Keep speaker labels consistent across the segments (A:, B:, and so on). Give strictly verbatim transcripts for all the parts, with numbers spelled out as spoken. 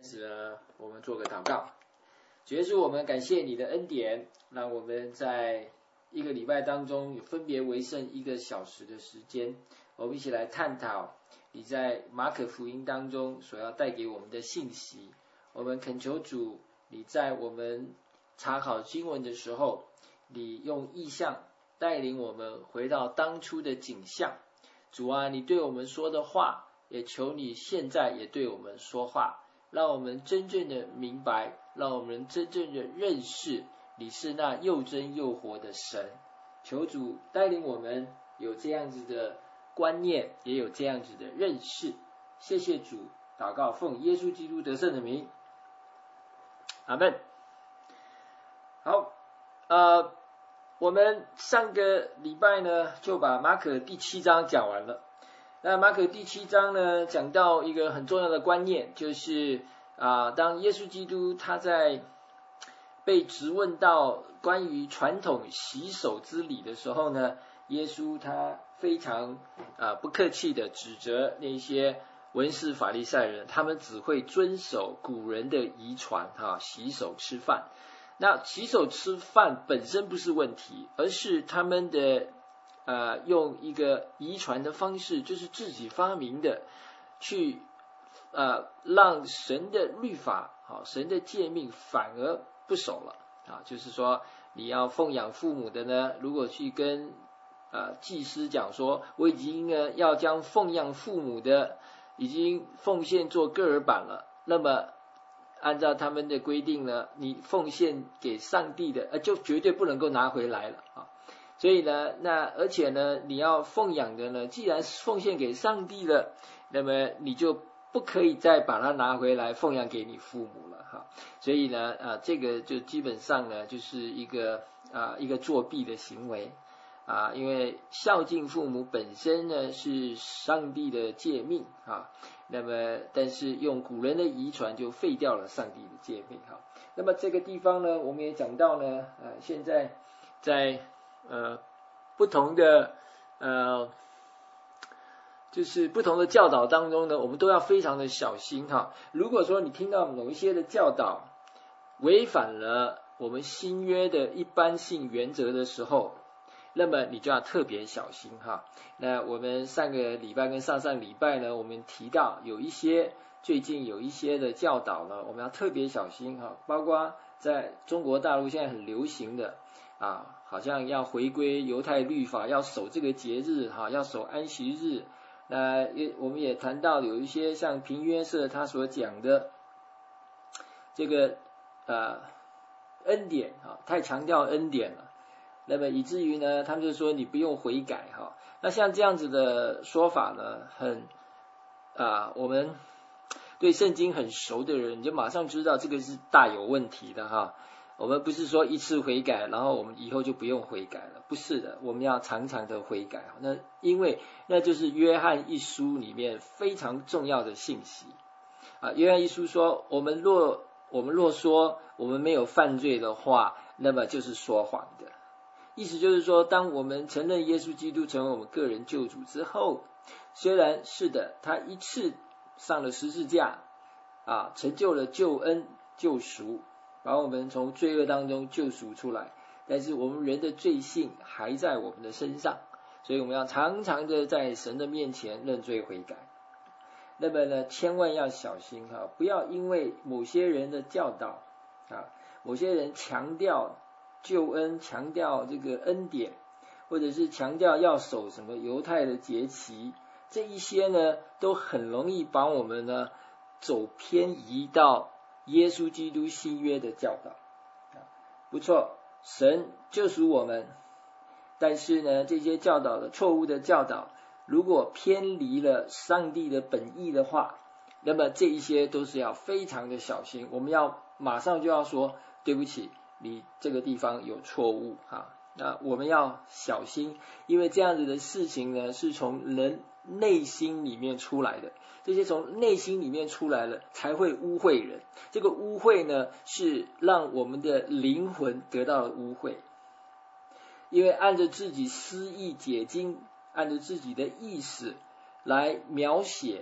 A: 始呢，我们做个祷告。主耶稣，我们感谢你的恩典，让我们在一个礼拜当中分别为圣一个小时的时间，我们一起来探讨你在马可福音当中所要带给我们的信息。我们恳求主，你在我们查考经文的时候，你用意象带领我们回到当初的景象。主啊，你对我们说的话，也求你现在也对我们说话，让我们真正的明白，让我们真正的认识你是那又真又活的神。求主带领我们有这样子的观念，也有这样子的认识。谢谢主，祷告奉耶稣基督得胜的名，阿们。好，呃，我们上个礼拜呢就把马可第七章讲完了。那马可第七章呢讲到一个很重要的观念，就是啊、呃，当耶稣基督他在被质问到关于传统洗手之礼的时候呢，耶稣他非常啊、呃、不客气的指责那些文士法利赛人，他们只会遵守古人的遗传哈，洗手吃饭。那洗手吃饭本身不是问题，而是他们的呃用一个遗传的方式，就是自己发明的，去呃让神的律法好，神的诫命反而不守了啊。就是说你要奉养父母的呢，如果去跟呃祭司讲说，我已经呢要将奉养父母的已经奉献做个尔版了，那么按照他们的规定呢，你奉献给上帝的，呃，就绝对不能够拿回来了啊。所以呢，那而且呢，你要奉养的呢，既然奉献给上帝了，那么你就不可以再把它拿回来奉养给你父母了哈。所以呢，啊，这个就基本上呢，就是一个啊一个作弊的行为啊，因为孝敬父母本身呢是上帝的诫命啊。那么但是用古人的遗传就废掉了上帝的诫命哈。那么这个地方呢，我们也讲到呢，呃，现在在呃不同的呃就是不同的教导当中呢，我们都要非常的小心哈。如果说你听到某一些的教导违反了我们新约的一般性原则的时候，那么你就要特别小心哈。那我们上个礼拜跟上上礼拜呢，我们提到有一些最近有一些的教导呢，我们要特别小心哈。包括在中国大陆现在很流行的啊，好像要回归犹太律法，要守这个节日哈，要守安息日。那也我们也谈到有一些像平约瑟他所讲的这个呃恩典啊，太强调恩典了。那么以至于呢，他们就说你不用悔改哈。那像这样子的说法呢，很啊，我们对圣经很熟的人，你就马上知道这个是大有问题的哈。我们不是说一次悔改，然后我们以后就不用悔改了，不是的，我们要常常的悔改。那因为那就是约翰一书里面非常重要的信息啊。约翰一书说，我们若我们若说我们没有犯罪的话，那么就是说谎的。意思就是说，当我们承认耶稣基督成为我们个人救主之后，虽然是的，他一次上了十字架啊，成就了救恩救赎，把我们从罪恶当中救赎出来，但是我们人的罪性还在我们的身上，所以我们要常常的在神的面前认罪悔改。那么呢，千万要小心哈，不要因为某些人的教导啊，某些人强调救恩，强调这个恩典，或者是强调要守什么犹太的节期，这一些呢都很容易把我们呢走偏移到耶稣基督新约的教导。不错，神救赎我们，但是呢这些教导的错误的教导，如果偏离了上帝的本意的话，那么这一些都是要非常的小心，我们要马上就要说对不起，你这个地方有错误哈。那我们要小心，因为这样子的事情呢是从人内心里面出来的，这些从内心里面出来了才会污秽人，这个污秽呢是让我们的灵魂得到了污秽，因为按着自己私意解经，按着自己的意思来描写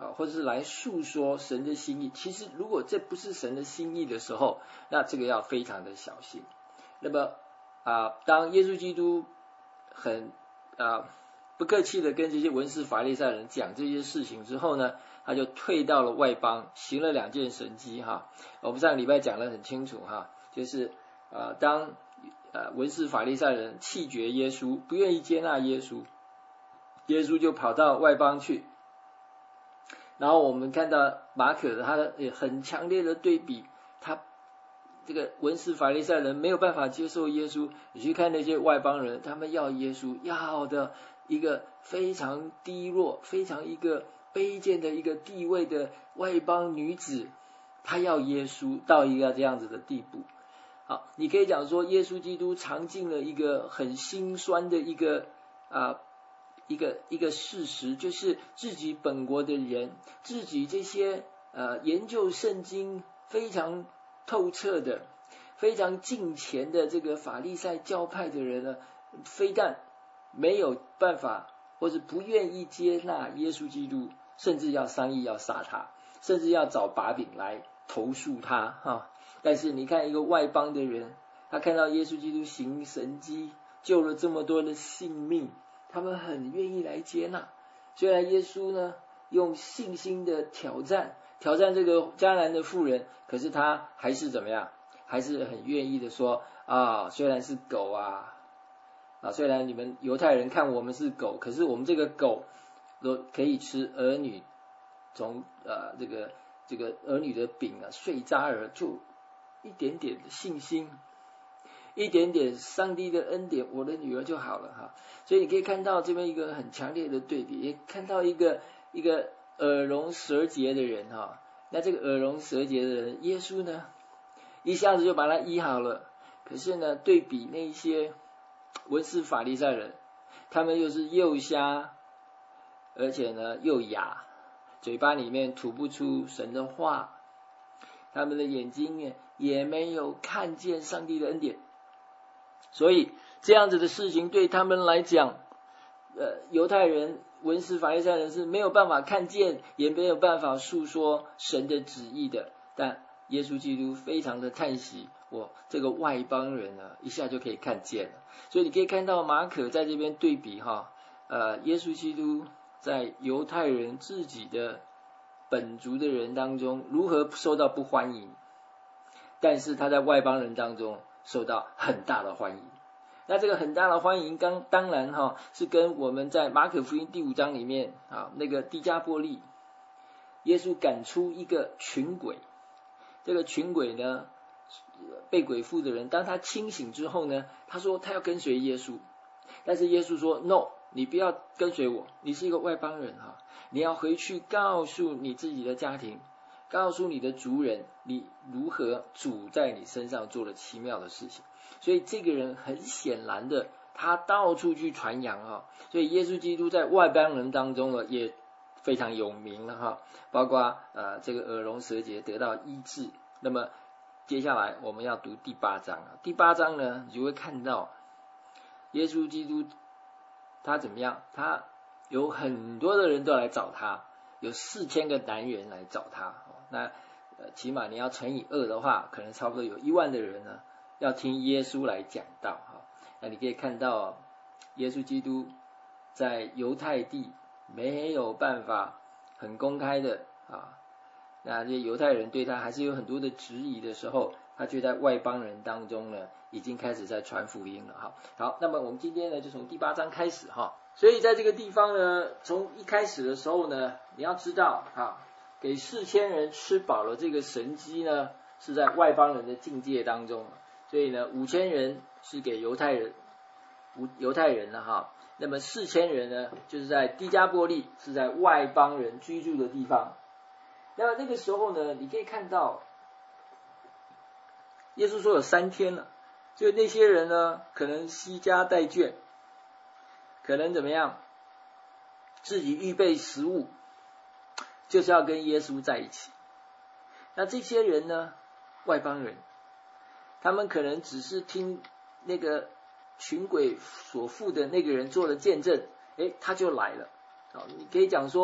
A: 啊，或者是来诉说神的心意。其实如果这不是神的心意的时候，那这个要非常的小心。那么啊，当耶稣基督很啊不客气的跟这些文士法利赛人讲这些事情之后呢，他就退到了外邦，行了两件神迹哈。我们上个礼拜讲得很清楚哈，就是啊当呃文士法利赛人弃绝耶稣，不愿意接纳耶稣，耶稣就跑到外邦去。然后我们看到马可的他也很强烈的对比，他这个文士法利赛人没有办法接受耶稣，你去看那些外邦人，他们要耶稣，要的一个非常低落、非常一个卑贱的一个地位的外邦女子，她要耶稣到一个这样子的地步。好，你可以讲说耶稣基督尝尽了一个很心酸的一个啊一个一个事实，就是自己本国的人，自己这些呃研究圣经非常透彻的、非常敬虔的这个法利赛教派的人呢，非但没有办法或者不愿意接纳耶稣基督，甚至要商议要杀他，甚至要找把柄来投诉他哈。但是你看一个外邦的人，他看到耶稣基督行神迹，救了这么多的性命，他们很愿意来接纳。虽然耶稣呢用信心的挑战挑战这个迦南的妇人，可是他还是怎么样，还是很愿意的说啊，虽然是狗啊啊，虽然你们犹太人看我们是狗，可是我们这个狗都可以吃儿女从呃这个这个儿女的饼啊碎渣儿，就一点点的信心，一点点上帝的恩典，我的女儿就好了哈。所以你可以看到这边一个很强烈的对比，也看到一个一个耳聋舌结的人哈。那这个耳聋舌结的人，耶稣呢一下子就把他医好了。可是呢，对比那些文士法利赛人，他们又是又瞎，而且呢又哑，嘴巴里面吐不出神的话，他们的眼睛也没有看见上帝的恩典。所以这样子的事情对他们来讲，呃，犹太人文士法利赛人是没有办法看见，也没有办法诉说神的旨意的。但耶稣基督非常的叹息，我这个外邦人呢，一下就可以看见了。所以你可以看到马可在这边对比哈，呃，耶稣基督在犹太人自己的本族的人当中如何受到不欢迎，但是他在外邦人当中受到很大的欢迎。那这个很大的欢迎刚当然哈是跟我们在马可福音第五章里面啊那个低加波利，耶稣赶出一个群鬼，这个群鬼呢被鬼附的人，当他清醒之后呢，他说他要跟随耶稣，但是耶稣说 no， 你不要跟随我，你是一个外邦人哈，你要回去告诉你自己的家庭，告诉你的族人，你如何主在你身上做了奇妙的事情。所以这个人很显然的，他到处去传扬哈，所以耶稣基督在外邦人当中呢也非常有名了哈，包括呃这个耳聋舌结得到医治。那么接下来我们要读第八章啊，第八章呢你就会看到耶稣基督他怎么样，他有很多的人都来找他，有四千个男人来找他，那呃起码你要乘以二的话，可能差不多有一万的人呢要听耶稣来讲道哈。那你可以看到耶稣基督在犹太地没有办法很公开的啊，那这些犹太人对他还是有很多的质疑的时候，他却在外邦人当中呢已经开始在传福音了哈。好，那么我们今天呢就从第八章开始哈。所以在这个地方呢，从一开始的时候呢，你要知道啊，给四千人吃饱了这个神迹呢是在外邦人的境界当中，所以呢五千人是给犹太人犹太人了哈，那么四千人呢就是在低加波利，是在外邦人居住的地方。那么那个时候呢，你可以看到耶稣说有三天了，就那些人呢可能惜家带眷，可能怎么样自己预备食物，就是要跟耶稣在一起。那这些人呢外邦人，他们可能只是听那个群鬼所附的那个人做了见证，诶他就来了。好，你可以讲说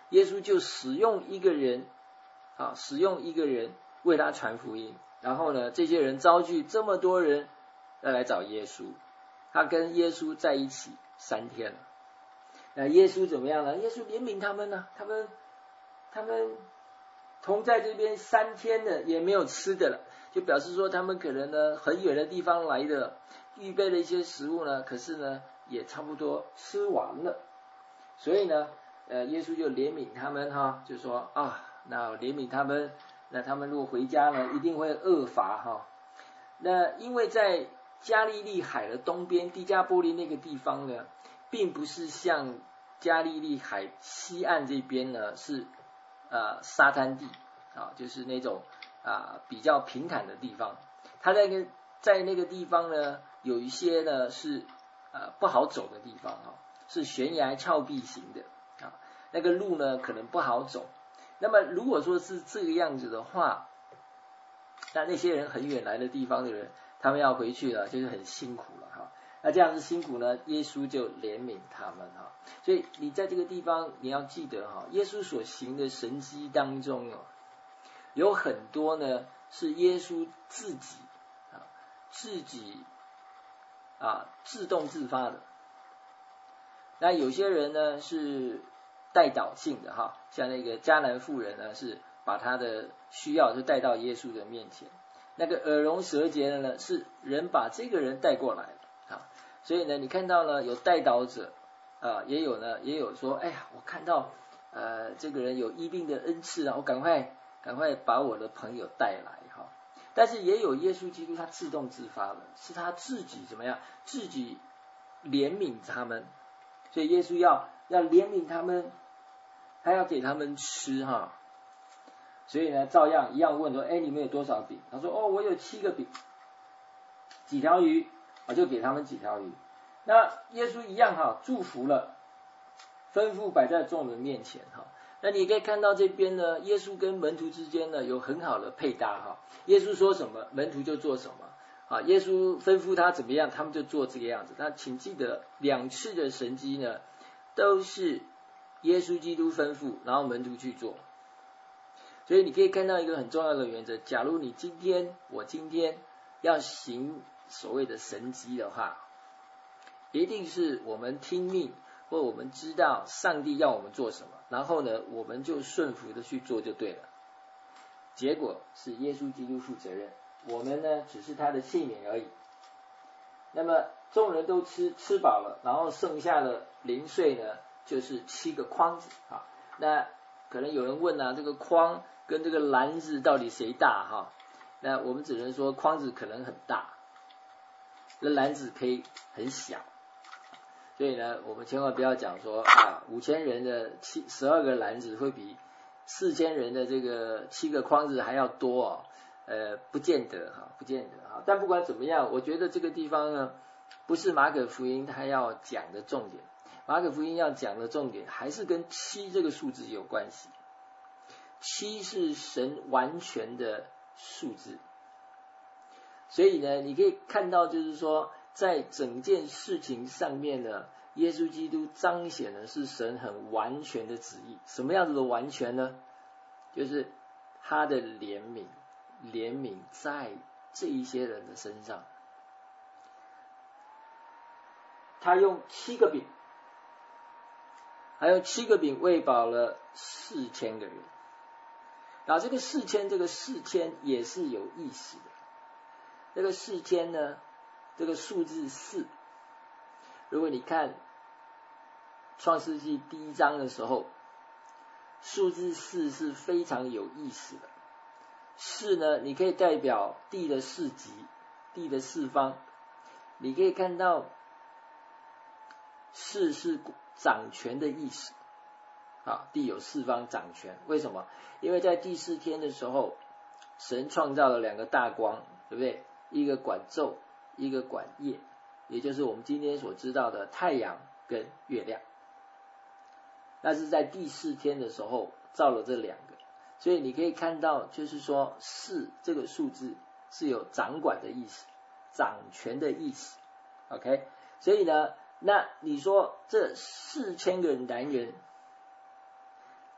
A: 耶稣就使用一个人啊，使用一个人为他传福音，然后呢，这些人招聚这么多人要来找耶稣，他跟耶稣在一起三天了。那耶稣怎么样呢？耶稣怜悯他们呢、啊，他们他们同在这边三天了，也没有吃的了，就表示说他们可能呢很远的地方来的，预备了一些食物呢，可是呢也差不多吃完了，所以呢，呃，耶稣就怜悯他们哈，就说啊，那怜悯他们，那他们如果回家呢，一定会饿乏哈。那因为在加利利海的东边，低加波利那个地方呢，并不是像加利利海西岸这边呢是呃沙滩地啊，就是那种啊比较平坦的地方。它在那个在那个地方呢，有一些呢是呃不好走的地方啊，是悬崖峭壁型的啊，那个路呢可能不好走。那么如果说是这个样子的话，那那些人很远来的地方的人，他们要回去了，就是很辛苦了哈。那这样子辛苦呢，耶稣就怜悯他们哈。所以你在这个地方你要记得哈，耶稣所行的神迹当中哦，有很多呢是耶稣自己啊自己啊自动自发的。那有些人呢是带导性的哈，像那个迦南妇人呢是把他的需要就带到耶稣的面前。那个耳聋舌结的呢是人把这个人带过来啊，所以呢你看到呢有带导者啊，也有呢也有说，哎呀我看到呃这个人有医病的恩赐啊，我赶快赶快把我的朋友带来哈。但是也有耶稣基督他自动自发的，是他自己怎么样，自己怜悯他们，所以耶稣要要怜悯他们，他要给他们吃哈。所以呢，照样一样问说，哎，你们有多少饼？他说，哦，我有七个饼，几条鱼，我就给他们几条鱼。那耶稣一样哈，祝福了，吩咐摆在众人面前哈。那你可以看到这边呢，耶稣跟门徒之间呢有很好的配搭哈。耶稣说什么，门徒就做什么啊。耶稣吩咐他怎么样，他们就做这个样子。那请记得，两次的神迹呢，都是耶稣基督吩咐，然后门徒去做。所以你可以看到一个很重要的原则，假如你今天我今天要行所谓的神迹的话，一定是我们听命，或我们知道上帝要我们做什么，然后呢我们就顺服的去做就对了。结果是耶稣基督负责任，我们呢只是他的器皿而已。那么众人都吃吃饱了，然后剩下的零碎呢就是七个筐子啊。那可能有人问啊，这个筐跟这个篮子到底谁大哈？那我们只能说筐子可能很大，那篮子可以很小。所以呢，我们千万不要讲说啊，五千人的七十二个篮子会比四千人的这个七个筐子还要多哦。呃，不见得哈，不见得哈。但不管怎么样，我觉得这个地方呢，不是马可福音他要讲的重点。马可福音要讲的重点还是跟七这个数字有关系。七是神完全的数字，所以呢，你可以看到就是说，在整件事情上面呢，耶稣基督彰显的是神很完全的旨意。什么样子的完全呢？就是他的怜悯，怜悯在这一些人的身上。他用七个饼，还有七个饼喂饱了四千个人。然后这个四千，这个四千也是有意思的。这个四千呢，这个数字四，如果你看创世纪第一章的时候，数字四是非常有意思的。四呢，你可以代表地的四极，地的四方。你可以看到四是掌权的意思。啊，地有四方掌权，为什么？因为在第四天的时候，神创造了两个大光，对不对？一个管昼，一个管夜，也就是我们今天所知道的太阳跟月亮。那是在第四天的时候造了这两个，所以你可以看到，就是说四这个数字是有掌管的意思，掌权的意思。OK， 所以呢，那你说这四千个男人，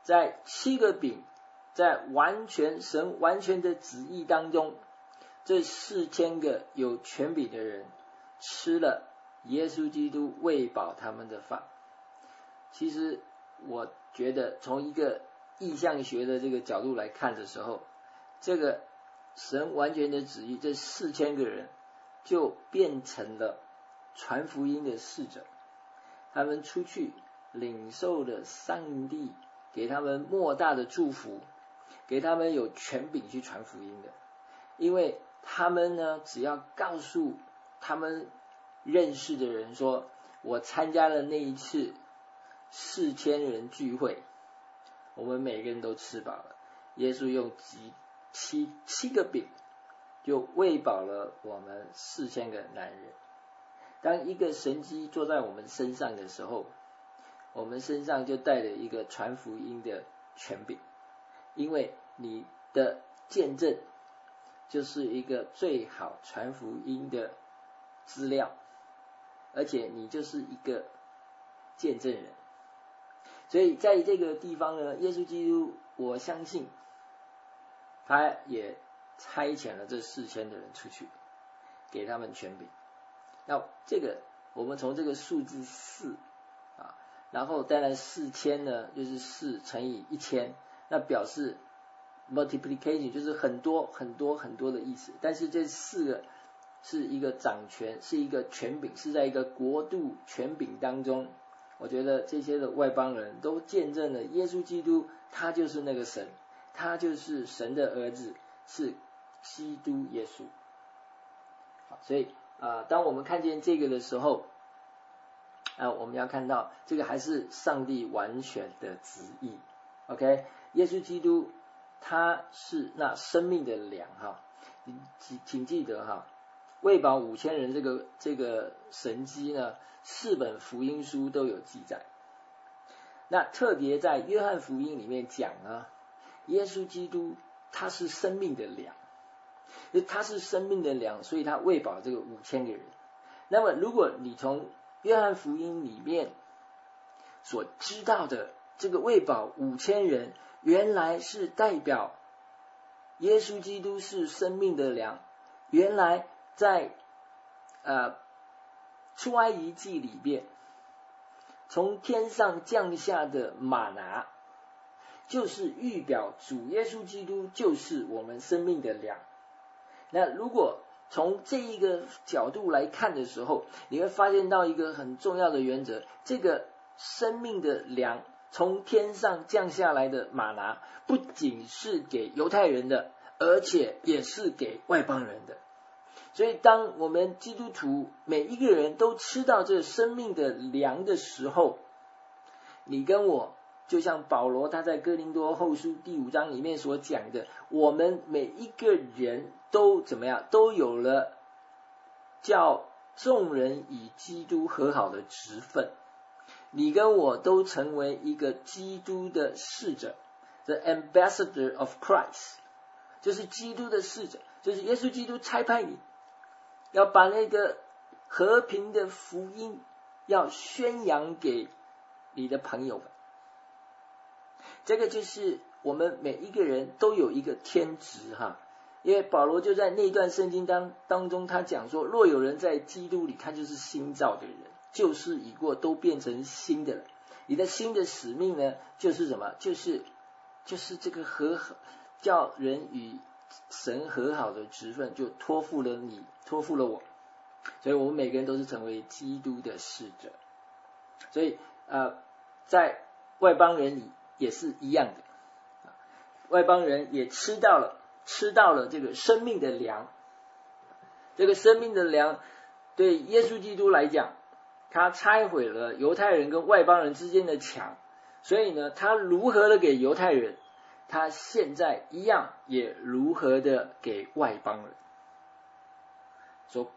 A: 在七个饼，在完全神完全的旨意当中，这四千个有权柄的人吃了耶稣基督喂饱他们的饭。其实我觉得从一个意象学的这个角度来看的时候，这个神完全的旨意，这四千个人就变成了传福音的使者，他们出去领受了上帝给他们莫大的祝福，给他们有权柄去传福音的。因为他们呢，只要告诉他们认识的人说，我参加了那一次四千人聚会，我们每个人都吃饱了。耶稣用几七七个饼就喂饱了我们四千个男人。当一个神迹坐在我们身上的时候，我们身上就带着一个传福音的权柄，因为你的见证就是一个最好传福音的资料，而且你就是一个见证人。所以在这个地方呢，耶稣基督我相信他也差遣了这四千的人出去，给他们权柄。那这个我们从这个数字四啊，然后当然四千呢就是四乘以一千，那表示 multiplication 就是很多很多很多的意思。但是这四个是一个掌权，是一个权柄，是在一个国度权柄当中。我觉得这些的外邦人都见证了耶稣基督，他就是那个神，他就是神的儿子，是基督耶稣。所以啊、呃，当我们看见这个的时候，啊、呃，我们要看到这个还是上帝完全的旨意。OK， 耶稣基督他是那生命的粮哈，请请记得哈，喂饱五千人这个这个神迹呢，四本福音书都有记载。那特别在约翰福音里面讲呢，耶稣基督他是生命的粮。他是生命的粮，所以他喂饱这个五千个人。那么如果你从约翰福音里面所知道的这个喂饱五千人，原来是代表耶稣基督是生命的粮，原来在呃出埃及记里边从天上降下的玛拿，就是预表主耶稣基督就是我们生命的粮。那如果从这一个角度来看的时候，你会发现到一个很重要的原则，这个生命的粮从天上降下来的玛拿，不仅是给犹太人的，而且也是给外邦人的。所以当我们基督徒每一个人都吃到这生命的粮的时候，你跟我就像保罗他在哥林多后书第五章里面所讲的，我们每一个人都怎么样，都有了叫众人与基督和好的职分。你跟我都成为一个基督的使者， The ambassador of Christ， 就是基督的使者，就是耶稣基督差派你要把那个和平的福音要宣扬给你的朋友们。这个就是我们每一个人都有一个天职哈，因为保罗就在那段圣经当当中，他讲说，若有人在基督里，他就是新造的人，旧事已过，都变成新的了。你的新的使命呢，就是什么？就是就是这个和叫人与神和好的职分，就托付了你，托付了我。所以我们每个人都是成为基督的使者。所以呃，在外邦人里也是一样的，外邦人也吃到了吃到了这个生命的粮。这个生命的粮对耶稣基督来讲，他拆毁了犹太人跟外邦人之间的墙，所以呢，他如何的给犹太人，他现在一样也如何的给外邦人。说，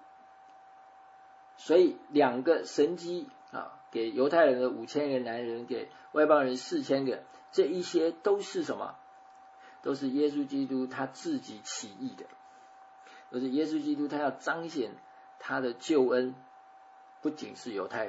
A: 所以两个神迹啊，给犹太人的五千个男人，给外邦人四千个，这一些都是什么？都是耶稣基督他自己起意的，就是耶稣基督他要彰显他的救恩，不仅是犹太人，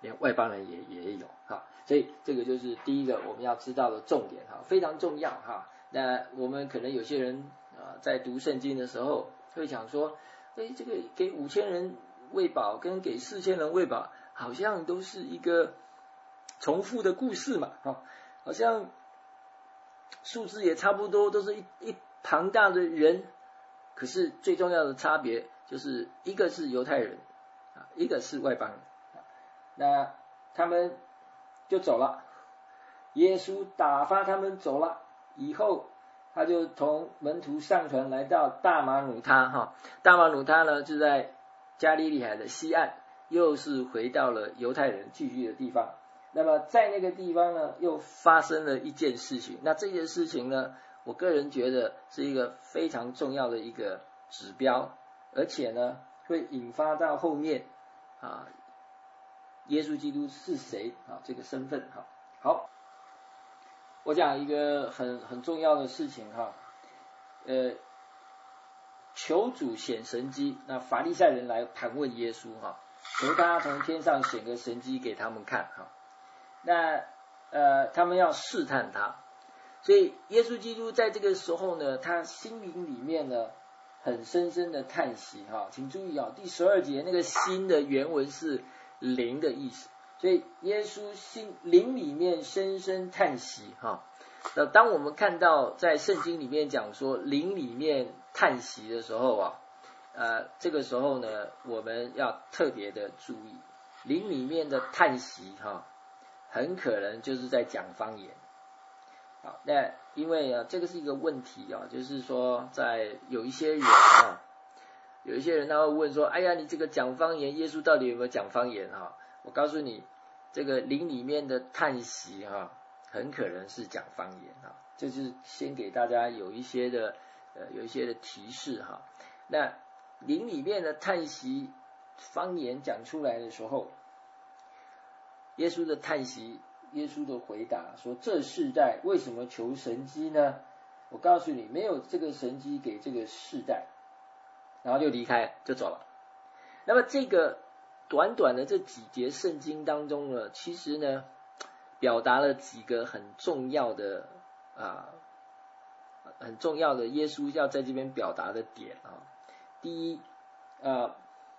A: 连外邦人也也有哈。所以这个就是第一个我们要知道的重点哈，非常重要哈。那我们可能有些人啊、呃、在读圣经的时候会想说，哎，这个给五千人喂饱跟给四千人喂饱好像都是一个重复的故事嘛，哈，好像数字也差不多，都是一一庞大的人，可是最重要的差别就是一个是犹太人啊，一个是外邦人。那他们就走了，耶稣打发他们走了以后，他就同门徒上船来到大马努他哈，大马努他呢就在加利利海的西岸，又是回到了犹太人聚居的地方。那么在那个地方呢，又发生了一件事情。那这件事情呢，我个人觉得是一个非常重要的一个指标，而且呢，会引发到后面啊，耶稣基督是谁啊这个身份哈。好，我讲一个很很重要的事情哈，呃，求主显神迹。那法利赛人来盘问耶稣哈，求他从天上显个神迹给他们看哈。那呃，他们要试探他，所以耶稣基督在这个时候呢，他心灵里面呢很深深的叹息哈，请注意啊，第十二节那个心的原文是灵的意思，所以耶稣心灵里面深深叹息哈。那当我们看到在圣经里面讲说灵里面叹息的时候啊，呃，这个时候呢，我们要特别的注意，灵里面的叹息哈。很可能就是在讲方言。好，那因为啊，这个是一个问题啊，就是说在有一些人啊，有一些人他会问说，哎呀，你这个讲方言，耶稣到底有没有讲方言哈？我告诉你，这个灵里面的叹息哈，很可能是讲方言哈。这就是先给大家有一些的呃有一些的提示哈。那灵里面的叹息，方言讲出来的时候，耶稣的叹息，耶稣的回答说，这世代为什么求神迹呢？我告诉你，没有这个神迹给这个世代，然后就离开就走了。那么这个短短的这几节圣经当中呢，其实呢表达了几个很重要的啊很重要的耶稣要在这边表达的点啊。第一啊，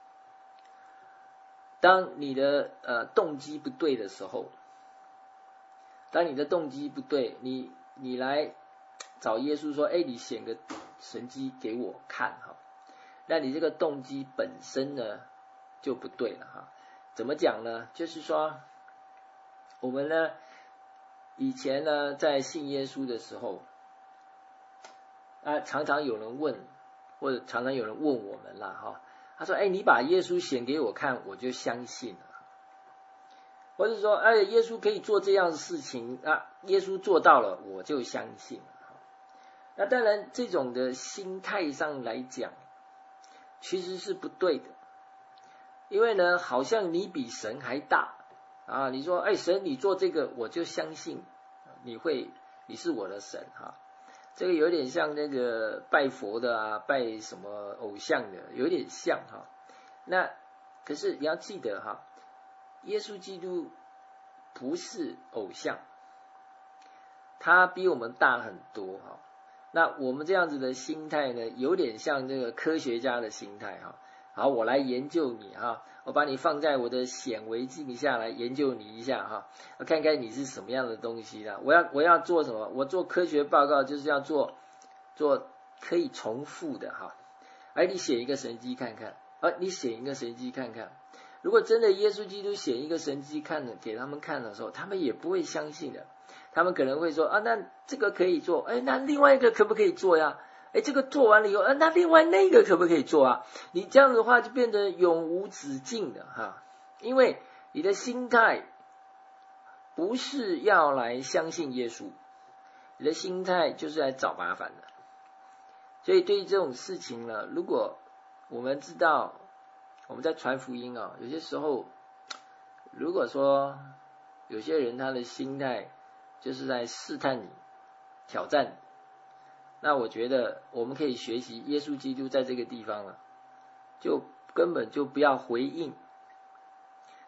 A: 当你的呃动机不对的时候，当你的动机不对，你你来找耶稣说，哎，你显个神迹给我看哈，那你这个动机本身呢就不对了哈。怎么讲呢？就是说，我们呢以前呢在信耶稣的时候，啊常常有人问，或者常常有人问我们啦哈。他说，哎，你把耶稣显给我看，我就相信了。或者说，哎，耶稣可以做这样的事情啊，耶稣做到了，我就相信了。那当然，这种的心态上来讲，其实是不对的。因为呢，好像你比神还大啊！你说，哎，神你做这个，我就相信你会，你是我的神哈。这个有点像那个拜佛的啊，拜什么偶像的，有点像哈。那可是你要记得哈，耶稣基督不是偶像，他比我们大很多哈。那我们这样子的心态呢，有点像这个科学家的心态哈。好，我来研究你哈，我把你放在我的显微镜下来研究你一下哈，我看看你是什么样的东西啦。我要我要做什么？我做科学报告就是要做做可以重复的哈。哎，你写一个神迹看看，啊，你写一个神迹看看。如果真的耶稣基督写一个神迹看的给他们看的时候，他们也不会相信的。他们可能会说啊，那这个可以做，哎，那另外一个可不可以做呀？哎，这个做完了以后，啊，那另外那个可不可以做啊？你这样的话就变得永无止境的哈，因为你的心态不是要来相信耶稣，你的心态就是来找麻烦的。所以对于这种事情呢，如果我们知道我们在传福音啊，有些时候如果说有些人他的心态就是在试探你、挑战你，那我觉得我们可以学习耶稣基督在这个地方了，就根本就不要回应，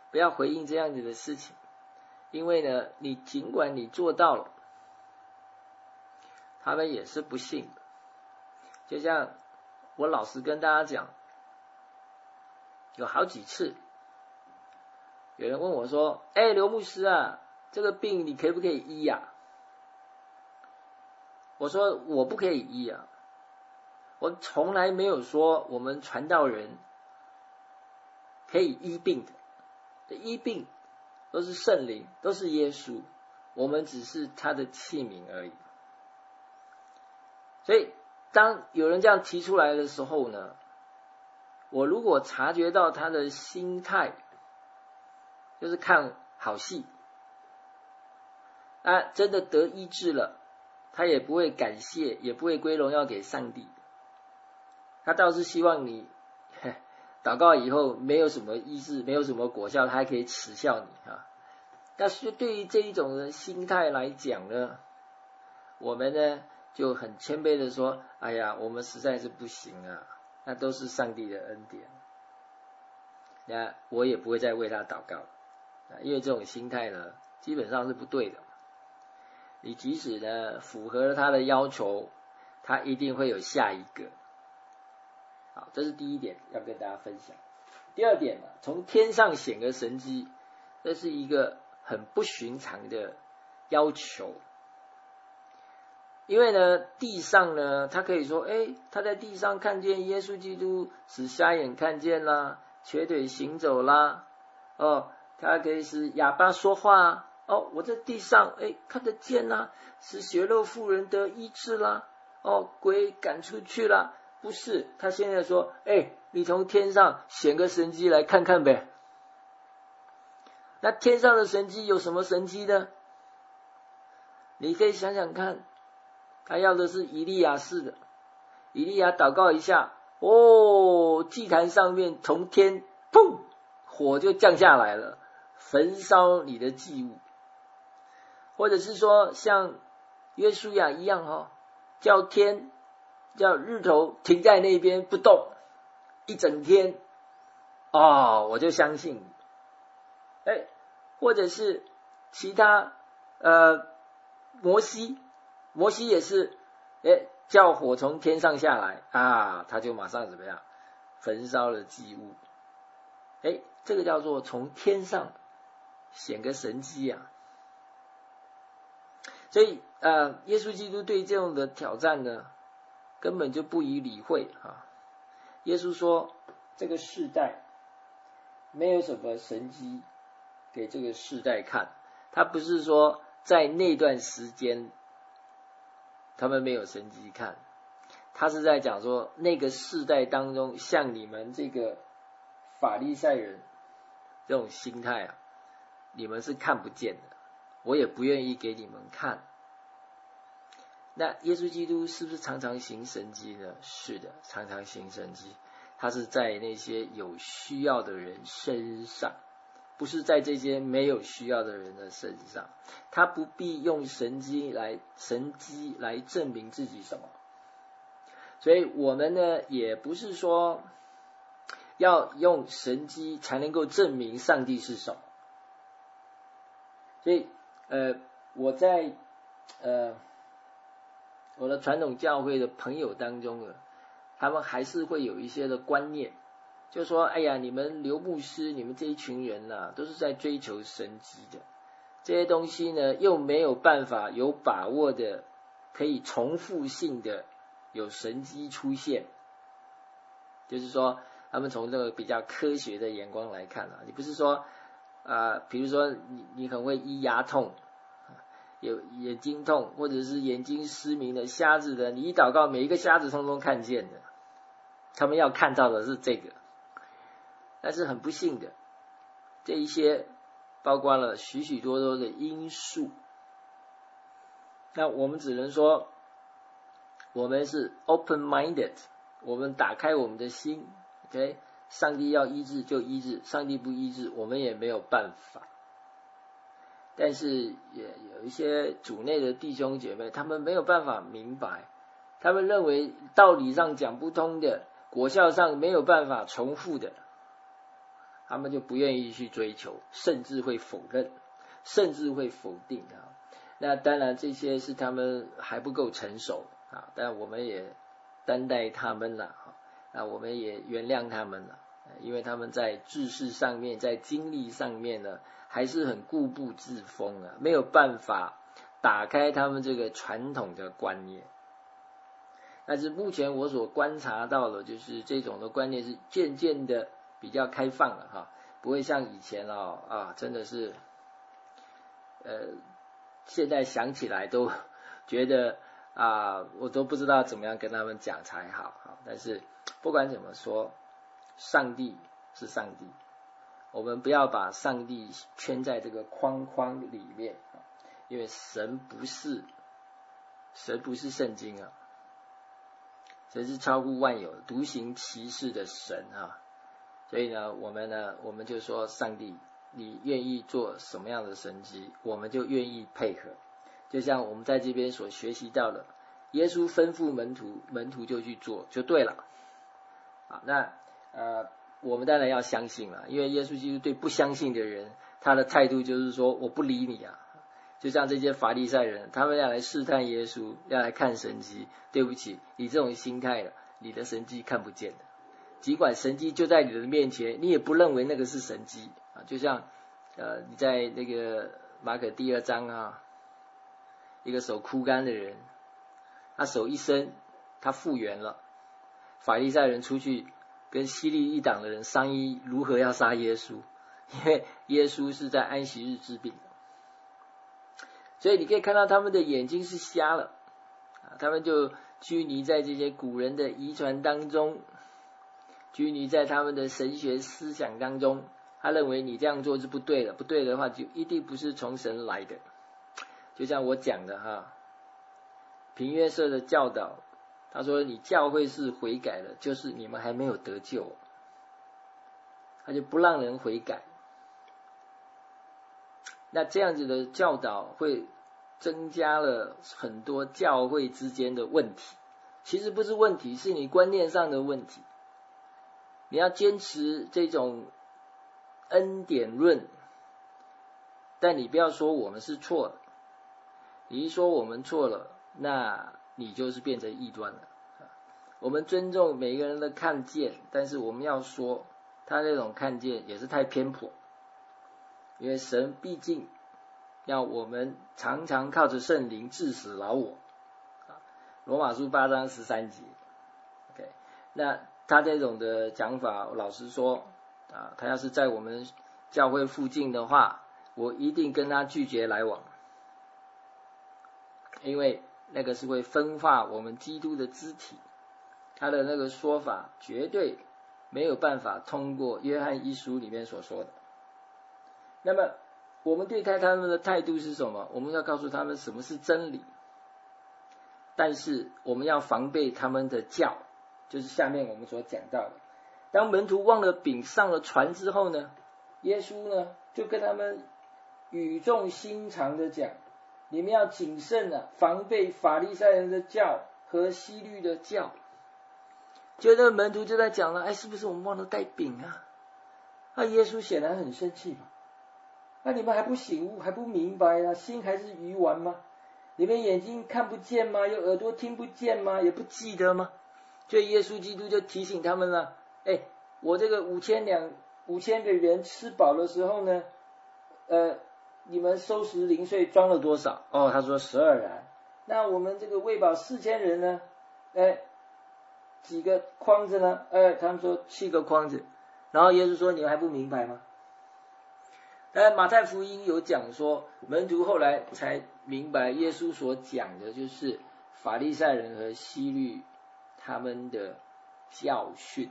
B: 不要回应这样子的事情，因为呢，你尽管你做到了，他们也是不信的。就像我老实跟大家讲，有好几次，有人问我说：“哎，刘牧师啊，这个病你可不可以医呀？”我说：“我不可以医啊，我从来没有说我们传道人可以医病的。这医病都是圣灵，都是耶稣，我们只是他的器皿而已。”所以当有人这样提出来的时候呢，我如果察觉到他的心态就是看好戏，啊，真的得医治了，他也不会感谢，也不会归荣耀给上帝，他倒是希望你祷告以后没有什么医治，没有什么果效，他还可以耻笑你啊。但是对于这一种的心态来讲呢，我们呢就很谦卑的说：“哎呀，我们实在是不行啊，那都是上帝的恩典。”那我也不会再为他祷告了，因为这种心态呢，基本上是不对的。你即使呢符合了他的要求，他一定会有下一个。好，这是第一点要跟大家分享。第二点呢，从天上显个神迹，这是一个很不寻常的要求。因为呢，地上呢，他可以说，哎，他在地上看见耶稣基督使瞎眼看见啦，瘸腿行走啦，哦，他可以使哑巴说话，哦，我在地上，哎，看得见啦，使血肉妇人得医治啦，哦，鬼赶出去啦。不是，他现在说，哎，你从天上显个神迹来看看呗。那天上的神迹有什么神迹呢？你可以想想看。他要的是以利亚式的，以利亚祷告一下，哦，祭坛上面从天砰，火就降下来了，焚烧你的祭物。或者是说像约书亚一样哈、哦，叫天叫日头停在那边不动一整天，哦，我就相信你。哎，或者是其他呃摩西。摩西也是，哎，叫火从天上下来啊，他就马上怎么样，焚烧了祭物。哎，这个叫做从天上显个神迹啊。所以呃，耶稣基督对这种的挑战呢，根本就不予理会啊。耶稣说，这个世代没有什么神迹给这个世代看，他不是说在那段时间。他们没有神迹看，他是在讲说那个世代当中，像你们这个法利赛人这种心态啊，你们是看不见的，我也不愿意给你们看。那耶稣基督是不是常常行神迹呢？是的，常常行神迹，他是在那些有需要的人身上，不是在这些没有需要的人的身上。他不必用神迹来神迹来证明自己什么。所以我们呢，也不是说要用神迹才能够证明上帝是什么。所以呃我在呃我的传统教会的朋友当中呢，他们还是会有一些的观念，就说哎呀，你们刘牧师，你们这一群人啊，都是在追求神迹的，这些东西呢又没有办法有把握的可以重复性的有神迹出现。就是说他们从这个比较科学的眼光来看啊，你不是说啊、呃，比如说你你很会医牙痛，有眼睛痛，或者是眼睛失明的瞎子的，你一祷告每一个瞎子通通看见的，他们要看到的是这个。但是很不幸的，这一些包括了许许多多的因素，那我们只能说我们是 open-minded， 我们打开我们的心 OK， 上帝要医治就医治，上帝不医治我们也没有办法。但是也有一些主内的弟兄姐妹，他们没有办法明白，他们认为道理上讲不通的，果效上没有办法重复的， 他们就不愿意去追求，甚至会否认，甚至会否定啊。那当然这些是他们还不够成熟啊，但我们也担待他们了啊，我们也原谅他们了，因为他们在知识上面，在经历上面呢，还是很固步自封啊，没有办法打开他们这个传统的观念。但是目前我所观察到的，就是这种的观念是渐渐的比较开放了哈，不会像以前哦啊，真的是，呃，现在想起来都觉得啊，我都不知道怎么样跟他们讲才好哈。但是不管怎么说，上帝是上帝，我们不要把上帝圈在这个框框里面，因为神不是，神不是圣经啊。神是超乎万有、独行其事的神啊，所以呢，我们呢，我们就说上帝，你愿意做什么样的神迹，我们就愿意配合。就像我们在这边所学习到的，耶稣吩咐门徒，门徒就去做，就对了。好，那呃，我们当然要相信了，因为耶稣基督对不相信的人，他的态度就是说，我不理你啊。就像这些法利赛人，他们要来试探耶稣，要来看神迹。对不起，你这种心态了，你的神迹看不见的。尽管神迹就在你的面前，你也不认为那个是神迹啊。就像呃你在那个马可第二章啊，一个手枯干的人，他手一伸，他复原了。法利赛人出去跟希律一党的人商议如何要杀耶稣，因为耶稣是在安息日治病。所以你可以看到他们的眼睛是瞎了，他们就拘泥在这些古人的遗传当中，拘泥在他们的神学思想当中，他认为你这样做是不对的，不对的话就一定不是从神来的。就像我讲的哈，平约瑟的教导，他说你教会是悔改了，就是你们还没有得救，他就不让人悔改。那这样子的教导会增加了很多教会之间的问题，其实不是问题，是你观念上的问题。你要坚持这种恩典论，但你不要说我们是错的，你一说我们错了，那你就是变成异端了。我们尊重每个人的看见，但是我们要说他那种看见也是太偏颇。因为神毕竟要我们常常靠着圣灵治死老我，罗马书八章十三节。OK， 那他这种的讲法，老实说啊，他要是在我们教会附近的话，我一定跟他拒绝来往，因为那个是会分化我们基督的肢体，他的那个说法绝对没有办法通过约翰一书里面所说的。那么我们对待他们的态度是什么？我们要告诉他们什么是真理，但是我们要防备他们的教，就是下面我们所讲到的。当门徒忘了饼上了船之后呢，耶稣呢就跟他们语重心长的讲，你们要谨慎啊，防备法利赛人的教和希律的教。就那门徒就在讲了，哎，是不是我们忘了带饼啊？那耶稣显然很生气嘛。那你们还不醒悟，还不明白啊？心还是鱼丸吗？你们眼睛看不见吗？有耳朵听不见吗？也不记得吗？所以耶稣基督就提醒他们了，哎，我这个五千两五千个人吃饱的时候呢，呃，你们收拾零碎装了多少？哦，他说十二篮。那我们这个喂饱四千人呢，哎，几个筐子呢？哎，他们说七个筐子。然后耶稣说，你们还不明白吗？但马太福音有讲说，门徒后来才明白耶稣所讲的就是法利赛人和希律他们的教训，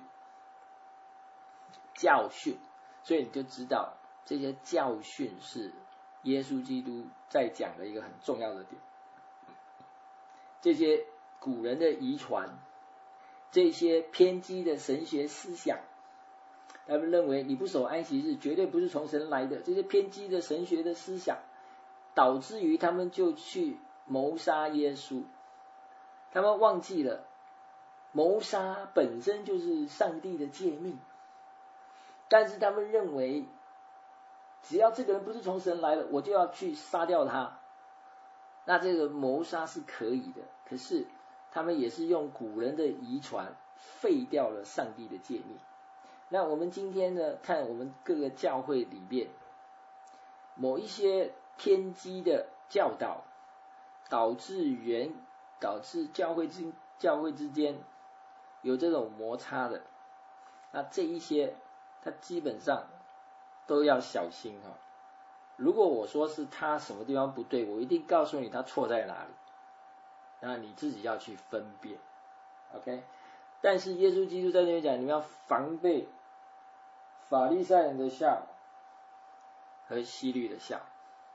B: 教训，所以你就知道这些教训是耶稣基督在讲的一个很重要的点。这些古人的遗传，这些偏激的神学思想，他们认为你不守安息日绝对不是从神来的，这些偏激的神学的思想导致于他们就去谋杀耶稣。他们忘记了谋杀本身就是上帝的诫命， 但是他们认为，只要这个人不是从神来的，我就要去杀掉他。那这个谋杀是可以的，可是他们也是用古人的遗传废掉了上帝的诫命。那我们今天呢，看我们各个教会里面某一些偏激的教导，导致原导致教会之教会之间有这种摩擦的，那这一些他基本上都要小心哈。如果我说是他什么地方不对，我一定告诉你他错在哪里，那你自己要去分辨 ，OK？ 但是耶稣基督在这里讲，你们要防备法利赛人的笑和希律的笑。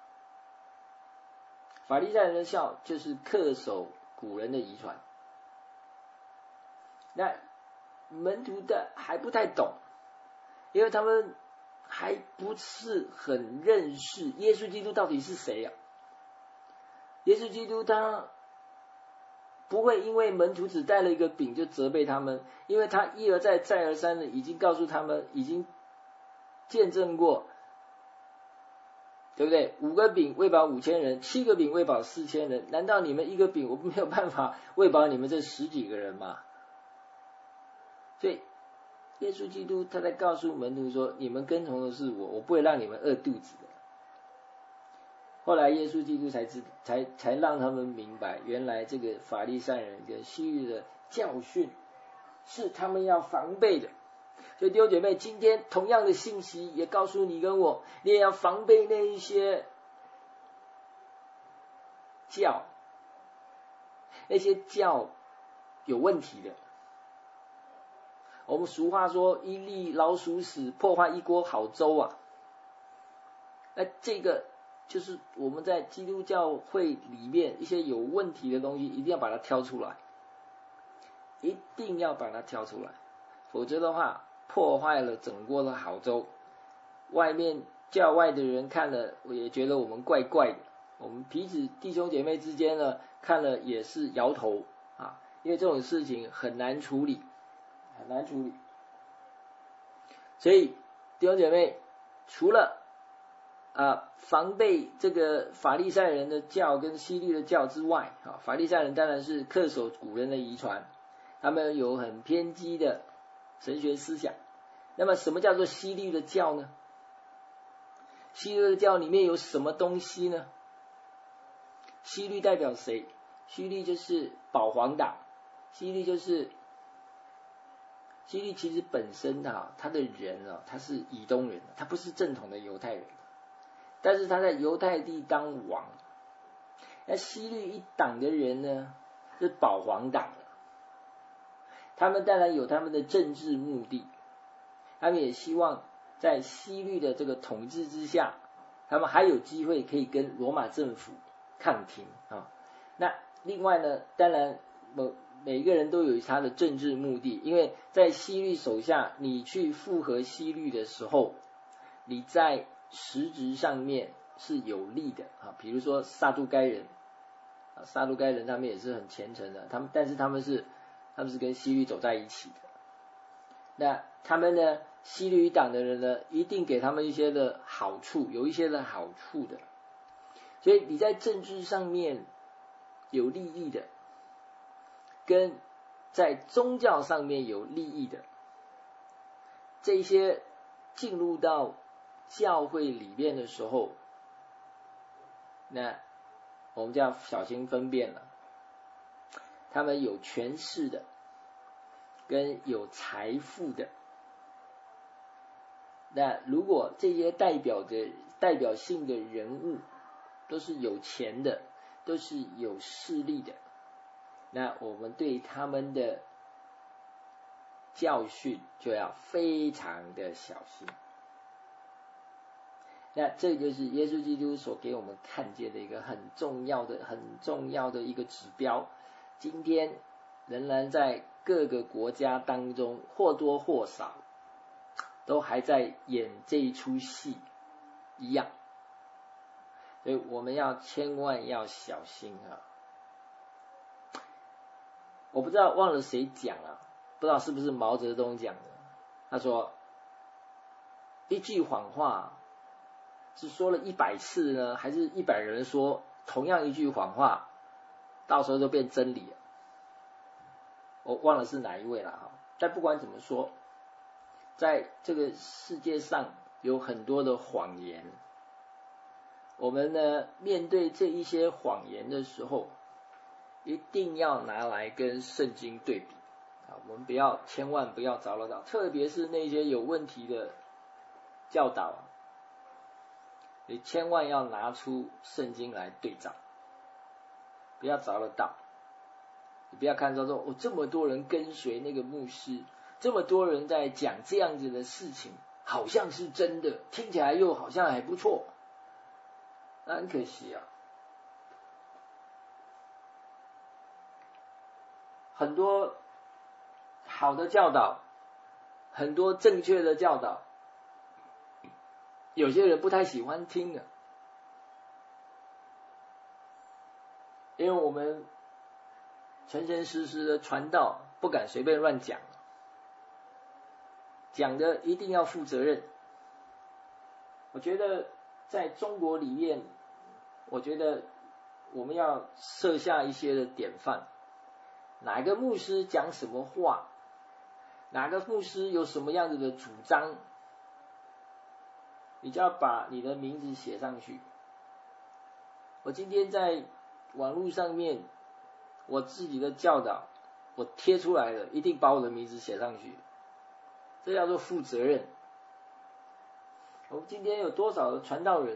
B: 法利赛人的笑就是恪守古人的遗传，那门徒的还不太懂，因为他们还不是很认识耶稣基督到底是谁啊。耶稣基督他不会因为门徒只带了一个饼就责备他们，因为他一而再再而三的已经告诉他们，已经见证过，对不对？五个饼喂饱五千人，七个饼喂饱四千人，难道你们一个饼我没有办法喂饱你们这十几个人吗？所以耶稣基督他在告诉门徒说，你们跟从的是我，我不会让你们饿肚子的。后来耶稣基督才知才才让他们明白，原来这个法利赛人跟希律的教训是他们要防备的。所以弟兄姐妹，今天同样的信息也告诉你跟我，你也要防备那一些教，那些教有问题的。我们俗话说，一粒老鼠屎破坏一锅好粥啊。那这个就是我们在基督教会里面一些有问题的东西，一定要把它挑出来，一定要把它挑出来，否则的话破坏了整锅的好粥，外面教外的人看了也觉得我们怪怪的，我们彼此弟兄姐妹之间呢看了也是摇头啊，因为这种事情很难处理，很难处理。所以弟兄姐妹，除了啊防备这个法利赛人的教跟希律的教之外，啊法利赛人当然是恪守古人的遗传，他们有很偏激的神学思想。那么什么叫做希律的教呢？希律的教里面有什么东西呢？希律代表谁？希律就是保皇党，希律就是希律其实本身啊，他的人啊，他是以东人，他不是正统的犹太人，但是他在犹太地当王。那希律一党的人呢，是保皇党，他们当然有他们的政治目的，他们也希望在希律的这个统治之下，他们还有机会可以跟罗马政府抗廷啊。那另外呢，当然每每一个人都有他的政治目的，因为在希律手下，你去附和希律的时候，你在实质上面是有利的啊。比如说撒都该人啊，撒都该人他们也是很虔诚的，他们但是他们是他们是跟希律走在一起的。那他们呢，希律党的人呢，一定给他们一些的好处，有一些的好处的。所以你在政治上面有利益的，跟在宗教上面有利益的，这些进入到教会里面的时候，那我们就要小心分辨了。他们有权势的，跟有财富的。那如果这些代表的代表性的人物都是有钱的，都是有势力的，那我们对他们的教训就要非常的小心。那这就是耶稣基督所给我们看见的一个很重要的、很重要的一个指标。今天仍然在各个国家当中或多或少都还在演这一出戏一样，所以我们要千万要小心啊！我不知道忘了谁讲啊，不知道是不是毛泽东讲的。他说， 一句谎话是说了一百次呢，还是一百人说同样一句谎话，到时候就变真理了。我忘了是哪一位了哈。但不管怎么说，在这个世界上有很多的谎言，我们呢面对这一些谎言的时候，一定要拿来跟圣经对比啊！我们不要，千万不要着了道，特别是那些有问题的教导，你千万要拿出圣经来对照，不要着了道。你不要看到说，哦，这么多人跟随那个牧师，这么多人在讲这样子的事情，好像是真的，听起来又好像还不错，那很可惜啊。很多好的教导，很多正确的教导，有些人不太喜欢听的，因为我们诚诚实实的传道，不敢随便乱讲，讲的一定要负责任。我觉得在中国里面，我觉得我们要设下一些的典范，哪一个牧师讲什么话，哪个牧师有什么样子的主张，你就要把你的名字写上去。我今天在网络上面，我自己的教导我贴出来了，一定把我的名字写上去，这叫做负责任。我们今天有多少的传道人，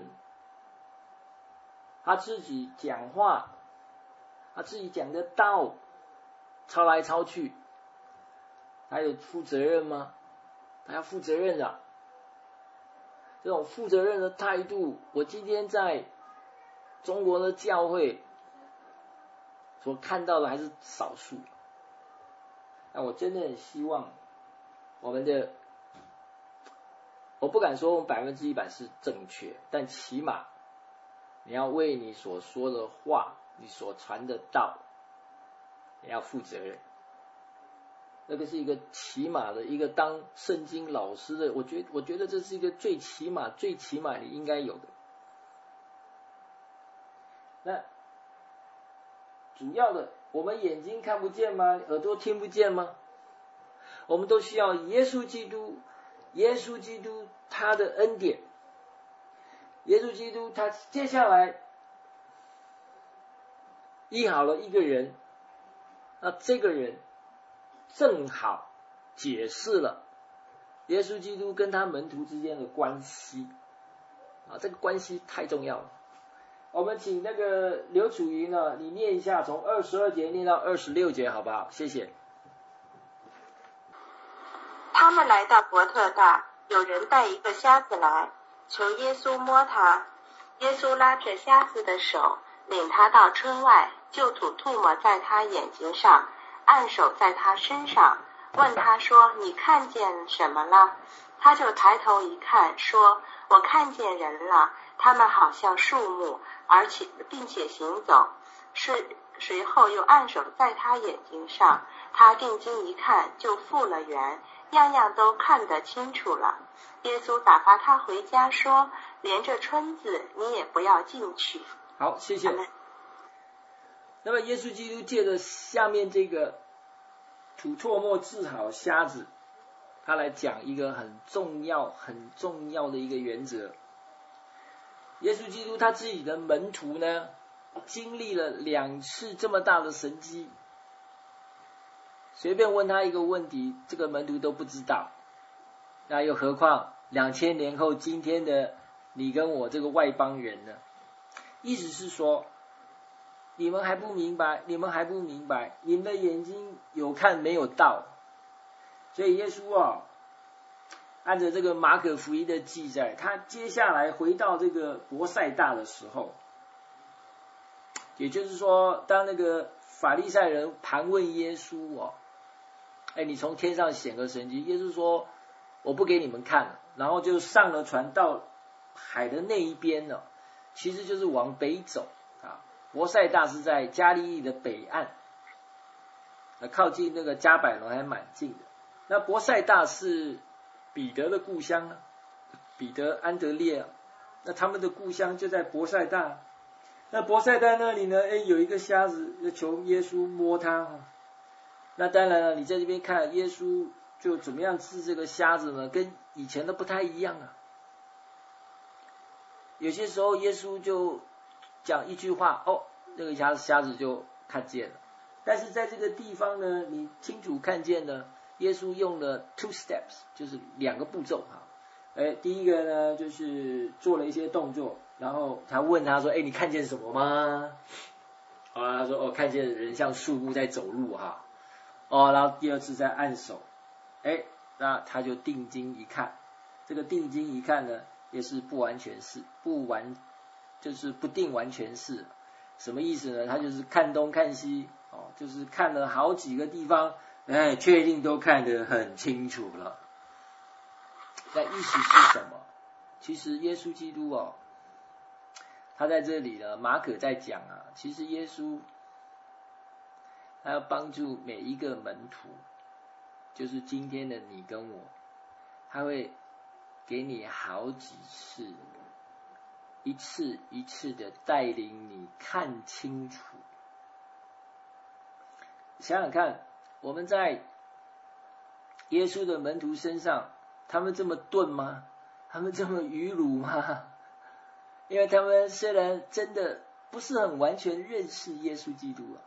B: 他自己讲话，他自己讲的道抄来抄去，他有负责任吗？他要负责任的。这种负责任的态度，我今天在中国的教会所看到的还是少数。那我真的很希望我们的，我不敢说我们百分之一百是正确，但起码你要为你所说的话，你所传的道，你要负责任。那个是一个起码的一个当圣经老师的，我觉得我觉得这是一个最起码最起码你应该有的。那主要的，我们眼睛看不见吗？耳朵听不见吗？我们都需要耶稣基督，耶稣基督他的恩典，耶稣基督他接下来医好了一个人，那这个人正好解释了耶稣基督跟他门徒之间的关系啊，这个关系太重要了。我们请那个刘楚瑜呢，你念一下从二十二节念到二十六节好不好？谢谢。
C: 他们来到伯特大，有人带一个瞎子来，求耶稣摸他。耶稣拉着瞎子的手，领他到村外，就吐唾沫在他眼睛上，按手在他身上，问他说：“你看见什么了？”他就抬头一看，说：“我看见人了，他们好像树木，而且并且行走。”是随后又按手在他眼睛上，他定睛一看，就复了原，样样都看得清楚了。耶稣打发他回家，说：“连这村子你也不要进去。”
B: 好，谢谢。那么耶稣基督借着下面这个吐唾沫治好瞎子，他来讲一个很重要很重要的一个原则。耶稣基督他自己的门徒呢，经历了两次这么大的神迹，随便问他一个问题，这个门徒都不知道，那又何况两千年后今天的你跟我这个外邦人呢？意思是说，你们还不明白，你们还不明白，你们的眼睛有看没有到。所以耶稣啊，按照这个马可福音的记载，他接下来回到这个伯赛大的时候，也就是说，当那个法利赛人盘问耶稣哦，哎，你从天上显个神迹，耶稣说我不给你们看了，然后就上了船到海的那一边呢，其实就是往北走啊。伯赛大是在加利利的北岸，靠近那个加百农还蛮近的。那伯赛大是彼得的故乡呢， 彼得、安德烈，那他们的故乡就在伯赛大。那伯赛大那里呢，哎，有一个瞎子要求耶稣摸他。那当然了，你在这边看耶稣就怎么样治这个瞎子呢？跟以前的不太一样啊。有些时候耶稣就讲一句话，哦，那个瞎瞎子就看见了。但是在这个地方呢，你清楚看见呢，耶稣用了 two steps， 就是两个步骤哈。哎，第一个呢就是做了一些动作，然后他问他说：“哎，你看见什么吗？”啊，他说：“哦，看见人像树木在走路哈。”哦，然后第二次再按手，哎，那他就定睛一看，这个定睛一看呢，也是不完全是不完，就是不定完全是，什么意思呢？他就是看东看西，哦，就是看了好几个地方，哎，确定都看得很清楚了。那意思是什么？其实耶稣基督哦，他在这里呢，马可在讲啊，其实耶稣他要帮助每一个门徒，就是今天的你跟我，他会给你好几次，一次一次的带领你看清楚。想想看，我们在耶稣的门徒身上，他们这么钝吗？他们这么愚鲁吗？因为他们虽然真的不是很完全认识耶稣基督啊。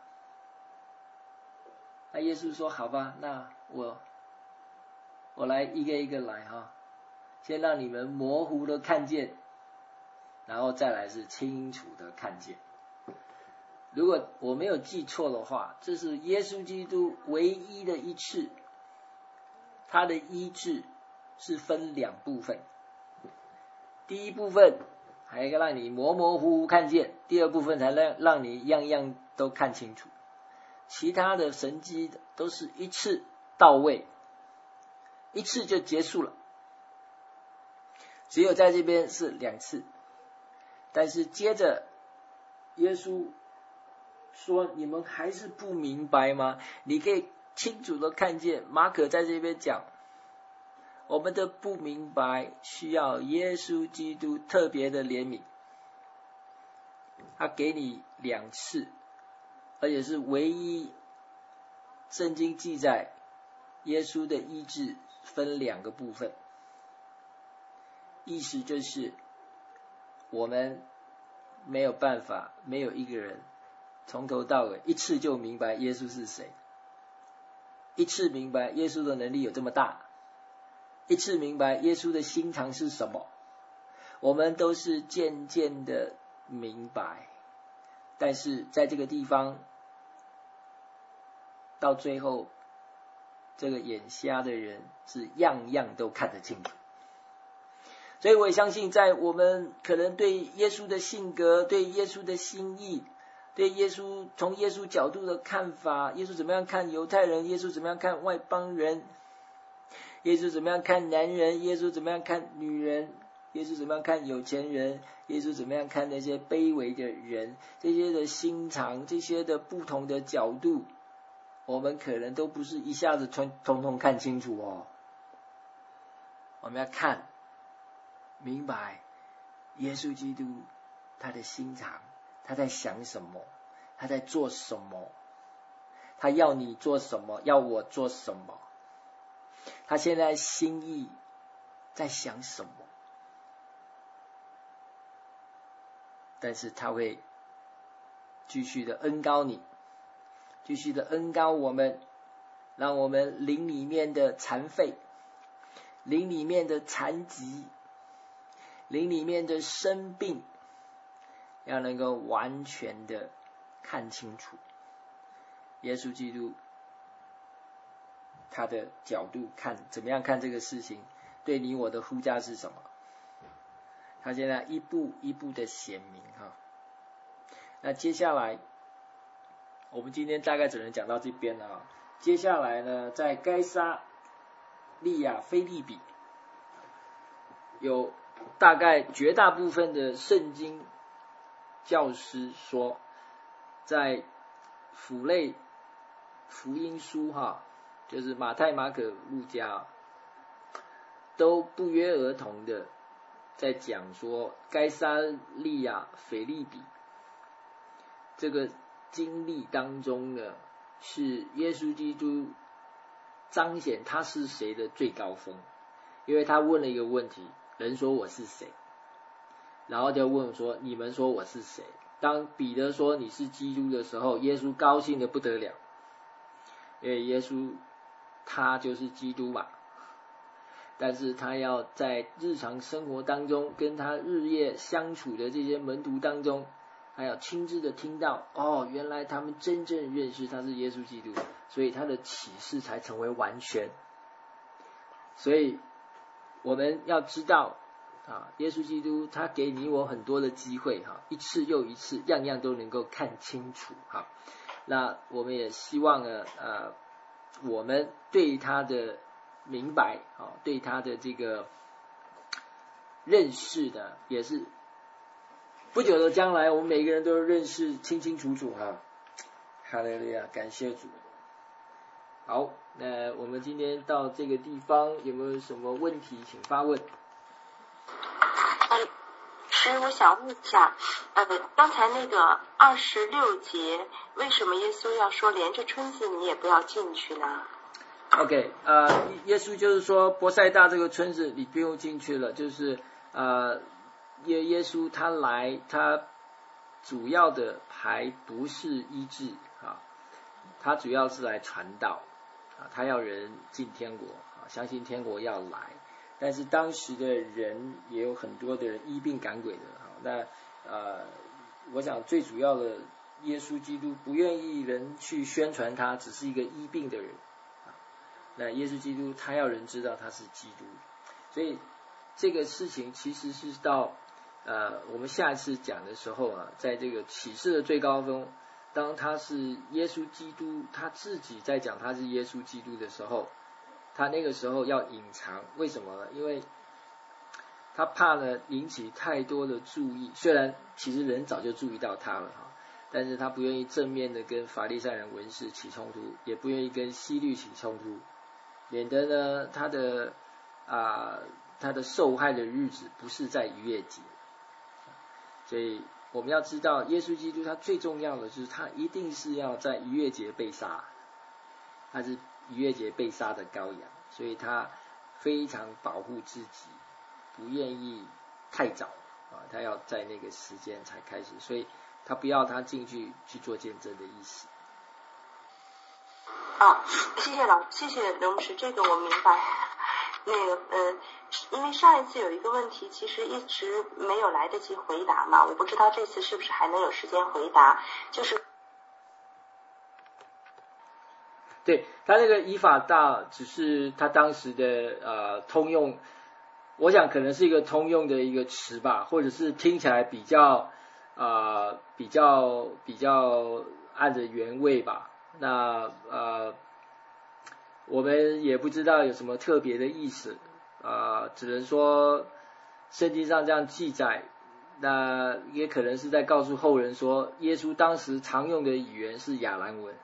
B: 那耶稣说：“好吧，那我我来一个一个来哈，先让你们模糊的看见，然后再来是清楚的看见。”如果我没有记错的话，这是耶稣基督唯一的一次，他的医治是分两部分。第一部分还要让你模模糊糊看见，第二部分才让让你样样都看清楚。其他的神迹都是一次到位，一次就结束了。只有在这边是两次，但是接着耶稣说：“你们还是不明白吗？”你可以清楚的看见，马可在这边讲，我们的不明白需要耶稣基督特别的怜悯，他给你两次。而且是唯一圣经记载耶稣的医治分两个部分，意思就是我们没有办法，没有一个人从头到尾一次就明白耶稣是谁，一次明白耶稣的能力有这么大，一次明白耶稣的心肠是什么，我们都是渐渐的明白。但是在这个地方，到最后，这个眼瞎的人是样样都看得清楚。所以我也相信，在我们可能对耶稣的性格、对耶稣的心意、对耶稣从耶稣角度的看法，耶稣怎么样看犹太人，耶稣怎么样看外邦人，耶稣怎么样看男人，耶稣怎么样看女人，耶稣怎么样看有钱人，耶稣怎么样看那些卑微的人，这些的心肠，这些的不同的角度，我们可能都不是一下子通通通看清楚哦。我们要看明白耶稣基督他的心肠，他在想什么，他在做什么，他要你做什么，要我做什么，他现在心意在想什么。但是他会继续的恩膏你，继续的恩膏我们，让我们灵里面的残废，灵里面的残疾，灵里面的生病，要能够完全的看清楚耶稣基督他的角度看，怎么样看这个事情，对你我的呼召是什么。他现在一步一步的显明哈。那接下来我们今天大概只能讲到这边了啊。接下来呢，在该撒利亚腓立比有大概绝大部分的圣经教师说，在符类福音书哈，就是马太、马可、路加，都不约而同的在讲说该撒利亚腓利比这个经历当中呢，是耶稣基督彰显他是谁的最高峰，因为他问了一个问题，人说我是谁，然后就问说你们说我是谁。当彼得说你是基督的时候，耶稣高兴的不得了，因为耶稣他就是基督嘛，但是他要在日常生活当中跟他日夜相处的这些门徒当中，他要亲自的听到，哦，原来他们真正认识他是耶稣基督，所以他的启示才成为完全。所以我们要知道啊，耶稣基督他给你我很多的机会哈，一次又一次，样样都能够看清楚哈。那我们也希望呢，呃，我们对他的明白啊，对他的这个认识的，也是不久的将来，我们每个人都认识清清楚楚哈。哈利路亚，感谢主。好，那我们今天到这个地方，有没有什么问题，请发问。
C: 师，我想问一下，呃，刚才那个二十六节，为什么耶稣要说连着村子你也不要进去呢
B: ？OK， 呃，耶稣就是说伯赛大这个村子你不用进去了，就是呃，耶耶稣他来，他主要的还不是医治啊，他主要是来传道啊，他要人进天国啊，相信天国要来。但是当时的人也有很多的人医病赶鬼的，那呃，我想最主要的，耶稣基督不愿意人去宣传他只是一个医病的人，那耶稣基督他要人知道他是基督，所以这个事情其实是到呃我们下一次讲的时候啊，在这个启示的最高峰，当他是耶稣基督他自己在讲他是耶稣基督的时候。他那个时候要隐藏，为什么呢？因为他怕呢引起太多的注意，虽然其实人早就注意到他了哈，但是他不愿意正面的跟法利赛人文士起冲突，也不愿意跟希律起冲突，免得呢他的啊、呃、他的受害的日子不是在逾越节，所以我们要知道，耶稣基督他最重要的就是他一定是要在逾越节被杀，他是逾越节被杀的羔羊，所以他非常保护自己，不愿意太早啊，他要在那个时间才开始，所以他不要他进去去做见证的意思。
C: 啊，谢谢老，谢谢刘牧师，这个我明白。那个呃，因为上一次有一个问题，其实一直没有来得及回答嘛，我不知道这次是不是还能有时间回答，就是。
B: 对，他那个以法大只是他当时的呃通用，我想可能是一个通用的一个词吧，或者是听起来比较呃比较比较按着原味吧。那呃我们也不知道有什么特别的意思，呃只能说圣经上这样记载，那也可能是在告诉后人说，耶稣当时常用的语言是亚兰文。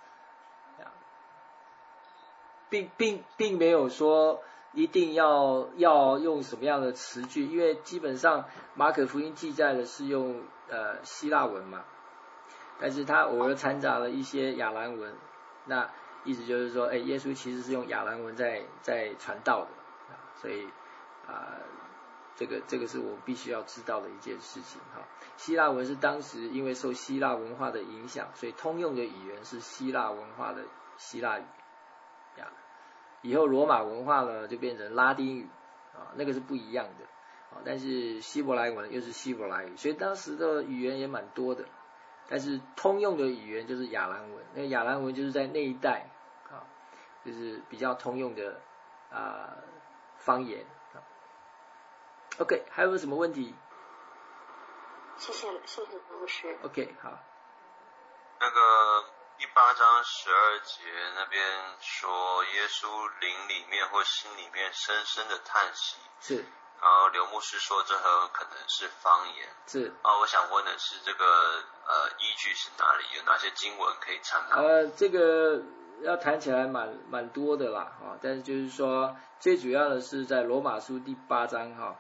B: 并并并没有说一定要要用什么样的词句，因为基本上马可福音记载的是用呃希腊文嘛，但是他偶尔掺杂了一些亚兰文，那意思就是说，哎，耶稣其实是用亚兰文在在传道的，所以啊、呃，这个这个是我们必须要知道的一件事情哈。希腊文是当时因为受希腊文化的影响，所以通用的语言是希腊文化的希腊语。以后罗马文化呢就变成拉丁语啊，那个是不一样的啊。但是希伯来文又是希伯来语，所以当时的语言也蛮多的。但是通用的语言就是亚兰文，那亚兰文就是在那一带啊，就是比较通用的啊方言啊。OK， 还有什么问题？
C: 谢谢谢谢卢老师。
B: OK， 好。
D: 那个。第八章十二节那边说，耶稣灵里面或心里面深深的叹息，
B: 是。
D: 然后刘牧师说，这很可能是方言，
B: 是。
D: 啊，我想问的是，这个呃依据是哪里？有哪些经文可以参考？
B: 呃，这个要谈起来蛮蛮多的啦，啊，但是就是说，最主要的是在罗马书第八章哈，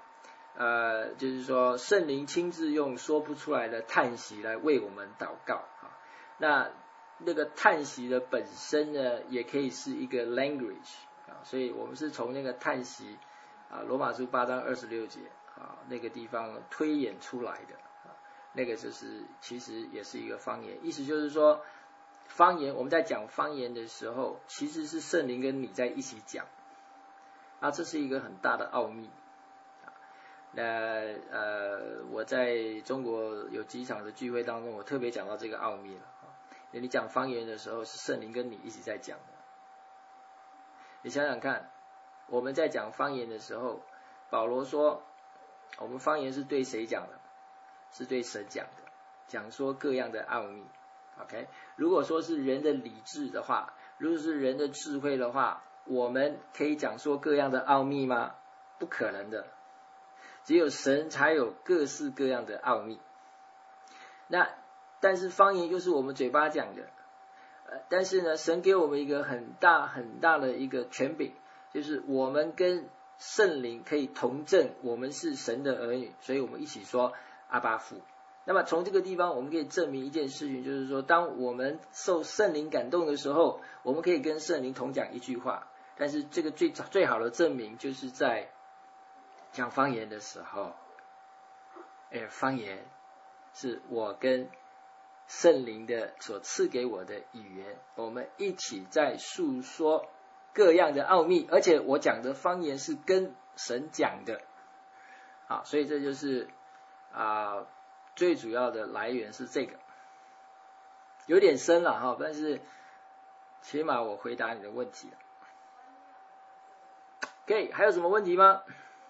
B: 呃，就是说圣灵亲自用说不出来的叹息来为我们祷告啊。那那个叹息的本身呢，也可以是一个 language 啊，所以我们是从那个叹息啊，罗马书八章二十六节啊那个地方推演出来的啊，那个就是其实也是一个方言，意思就是说方言我们在讲方言的时候，其实是圣灵跟你在一起讲，啊，这是一个很大的奥秘。那呃，我在中国有几场的聚会当中，我特别讲到这个奥秘了。你讲方言的时候，是圣灵跟你一起在讲的。你想想看，我们在讲方言的时候，保罗说，我们方言是对谁讲的？是对神讲的，讲说各样的奥秘。OK， 如果说是人的理智的话，如果是人的智慧的话，我们可以讲说各样的奥秘吗？不可能的，只有神才有各式各样的奥秘。那但是方言就是我们嘴巴讲的，呃，但是呢，神给我们一个很大很大的一个权柄，就是我们跟圣灵可以同证，我们是神的儿女，所以我们一起说阿爸父。那么从这个地方，我们可以证明一件事情，就是说，当我们受圣灵感动的时候，我们可以跟圣灵同讲一句话。但是这个最最好的证明，就是在讲方言的时候，哎，方言是我跟圣灵的所赐给我的语言，我们一起在诉说各样的奥秘，而且我讲的方言是跟神讲的，好，所以这就是啊、呃、最主要的来源是这个，有点深了哈，但是起码我回答你的问题了。OK， 还有什么问题吗？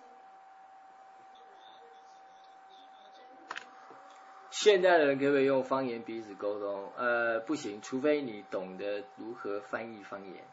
B: 现代的人可不可以用方言彼此沟通？呃，不行，除非你懂得如何翻译方言，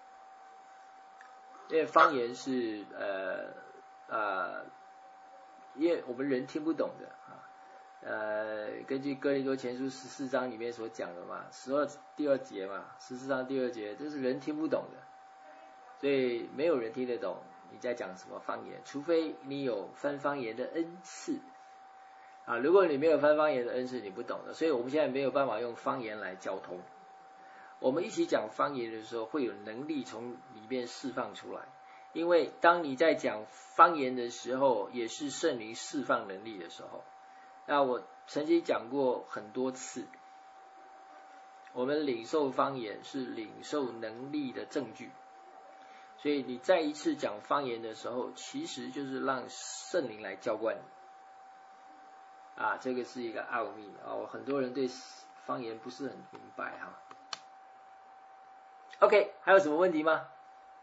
B: 因为方言是呃呃，因为我们人听不懂的啊。呃，根据哥林多前书十四章里面所讲的嘛，十二第二节嘛，十四章第二节，这是人听不懂的，所以没有人听得懂你在讲什么方言，除非你有翻方言的恩赐。啊，如果你没有翻方言的恩赐，你不懂的，所以我们现在没有办法用方言来交通。我们一起讲方言的时候，会有能力从里面释放出来，因为当你在讲方言的时候，也是圣灵释放能力的时候。那我曾经讲过很多次，我们领受方言是领受能力的证据，所以你再一次讲方言的时候，其实就是让圣灵来浇灌你。啊，这个是一个奥秘啊，很多人对方言不是很明白哈。OK， 还有什么问题吗？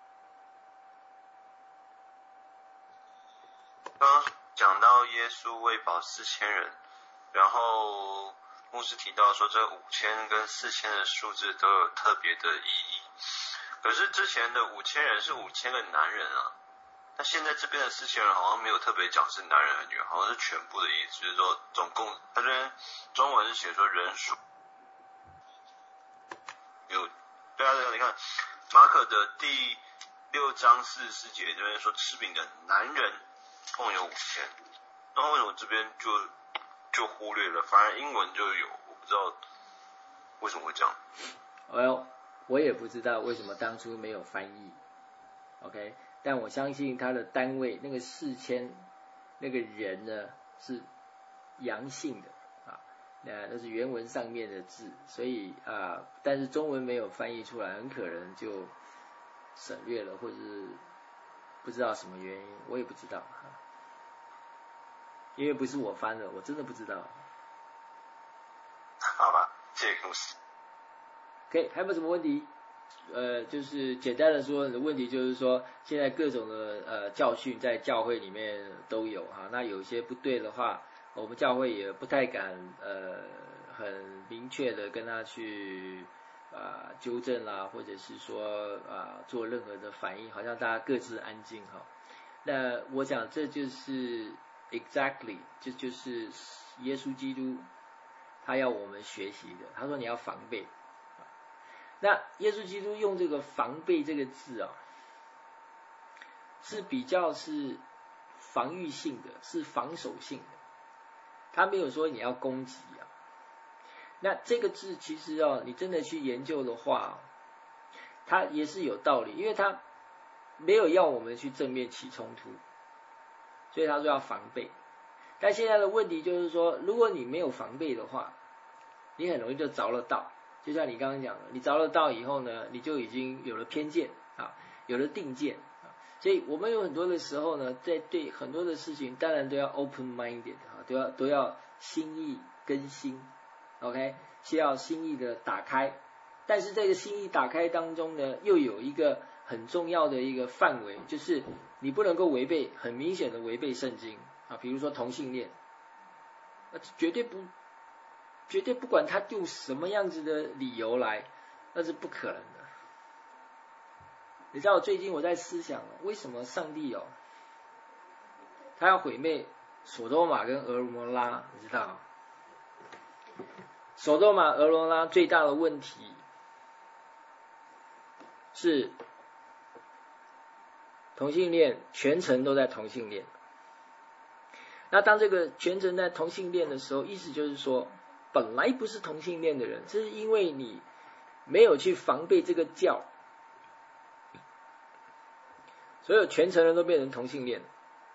D: 刚刚讲到耶稣喂饱四千人，然后牧师提到说这五千跟四千的数字都有特别的意义，可是之前的五千人是五千个男人啊。那现在这边的四千人好像没有特别讲是男人和女人，好像是全部的意思，就是说总共，他这边中文是写说人数有，对啊，你看马可的第六章四十四节这边说吃饼的男人共有五千，那为什么这边就就忽略了，反而英文就有，我不知道为什么会这样。
B: Well， 我也不知道为什么当初没有翻译 ，OK。但我相信他的单位那个四千那个人呢是阳性的啊，那那是原文上面的字，所以啊，但是中文没有翻译出来，很可能就省略了，或者是不知道什么原因，我也不知道啊，因为不是我翻的，我真的不知道。
D: 好吧，谢谢牧师。
B: OK， 还有没有什么问题？呃，就是简单的说，你的问题就是说，现在各种的呃教训在教会里面都有哈，那有些不对的话，我们教会也不太敢呃很明确的跟他去啊、呃、纠正啦，或者是说啊、呃、做任何的反应，好像大家各自安静哈。那我想这就是 exactly 这就是耶稣基督他要我们学习的，他说你要防备。那耶稣基督用这个防备这个字啊，是比较是防御性的，是防守性的，他没有说你要攻击啊。那这个字其实哦，你真的去研究的话，它也是有道理，因为它没有要我们去正面起冲突，所以他说要防备。但现在的问题就是说，如果你没有防备的话，你很容易就着了道。就像你刚刚讲的，你着了道以后呢，你就已经有了偏见啊，有了定见啊。所以我们有很多的时候呢，在对很多的事情，当然都要 open minded 啊，都要都要心意更新 ，OK， 需要心意的打开。但是这个心意打开当中呢，又有一个很重要的一个范围，就是你不能够违背，很明显的违背圣经啊，比如说同性恋，那绝对不，绝对不管他用什么样子的理由来，那是不可能的。你知道最近我在思想，为什么上帝哦，他要毁灭索多玛跟俄摩拉？你知道，索多玛、俄摩拉最大的问题是同性恋，全程都在同性恋。那当这个全程在同性恋的时候，意思就是说，本来不是同性恋的人，这是因为你没有去防备这个教，所有全程人都变成同性恋，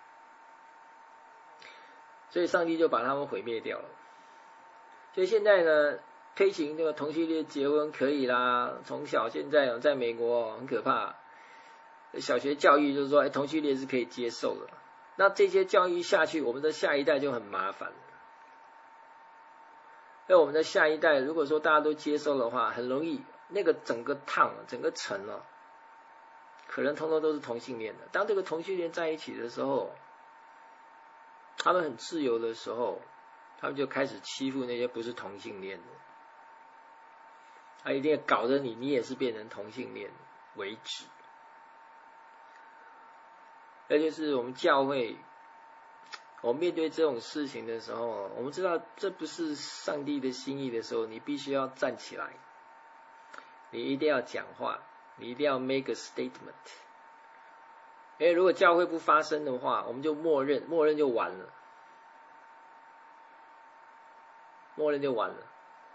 B: 所以上帝就把他们毁灭掉了。所以现在呢，推行这个同性恋结婚可以啦，从小现在在美国很可怕，小学教育就是说，哎，同性恋是可以接受的。那这些教育下去，我们的下一代就很麻烦。那我们的下一代，如果说大家都接受的话，很容易那个整个趟、整个城啊，可能通通都是同性恋的。当这个同性恋在一起的时候，他们很自由的时候，他们就开始欺负那些不是同性恋的，他一定要搞得你，你也是变成同性恋为止。那就是我们教会，我们面对这种事情的时候，我们知道这不是上帝的心意的时候，你必须要站起来，你一定要讲话，你一定要 make a statement。因为如果教会不发声的话，我们就默认，默认就完了，默认就完了。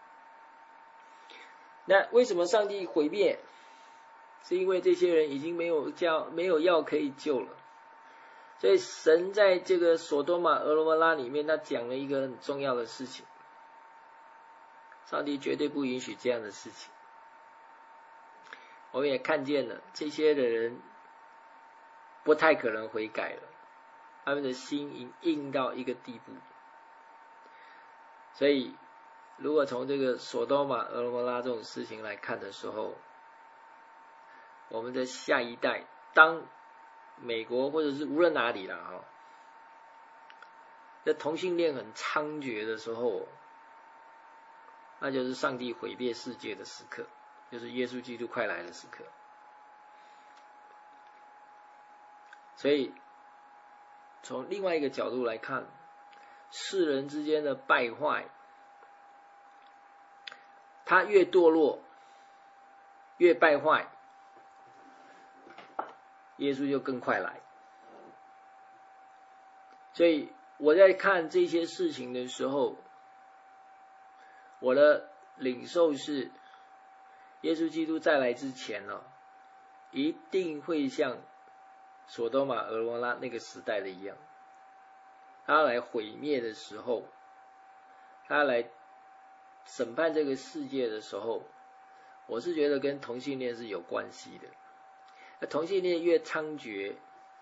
B: 那为什么上帝毁灭？是因为这些人已经没有教，没有药可以救了。所以神在这个索多玛、俄罗摩拉里面，他讲了一个很重要的事情，上帝绝对不允许这样的事情。我们也看见了，这些的人不太可能悔改了，他们的心已硬到一个地步。所以如果从这个索多玛、俄罗摩拉这种事情来看的时候，我们的下一代，当美国或者是无论哪里啦哈，这同性恋很猖獗的时候，那就是上帝毁灭世界的时刻，就是耶稣基督快来的时刻。所以从另外一个角度来看，世人之间的败坏，他越堕落，越败坏，耶稣就更快来。所以我在看这些事情的时候，我的领受是，耶稣基督再来之前呢、啊，一定会像索多玛、俄罗拉那个时代的一样，他来毁灭的时候，他来审判这个世界的时候，我是觉得跟同性恋是有关系的。那同性恋越猖獗，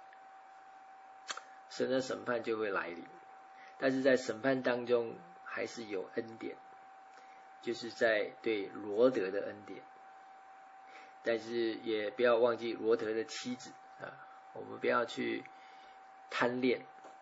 B: 神的审判就会来临。但是在审判当中还是有恩典，就是在对罗德的恩典。但是也不要忘记罗德的妻子啊，我们不要去贪恋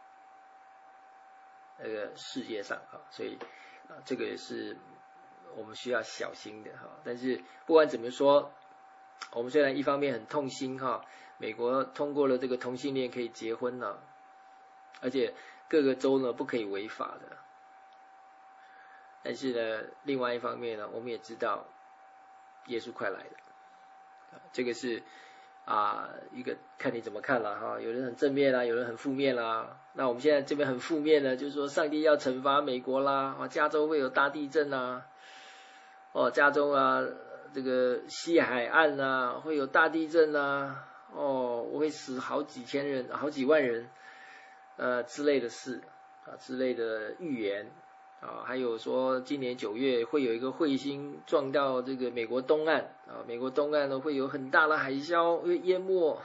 B: 那个世界上啊，所以啊，这个也是我们需要小心的哈。但是不管怎么说，我们虽然一方面很痛心哈，美国通过了这个同性恋可以结婚了，而且各个州呢不可以违法的。但是呢，另外一方面呢，我们也知道耶稣快来了，这个是啊，一个看你怎么看了哈，有人很正面啦，有人很负面啦。那我们现在这边很负面的，就是说上帝要惩罚美国啦，啊，加州会有大地震啦，哦，加州啊，这个西海岸啊会有大地震啦，哦，我会死好几千人、好几万人，呃之类的事啊，之类的预言。啊，还有说今年九月会有一个彗星撞到这个美国东岸啊，美国东岸呢会有很大的海啸，会淹没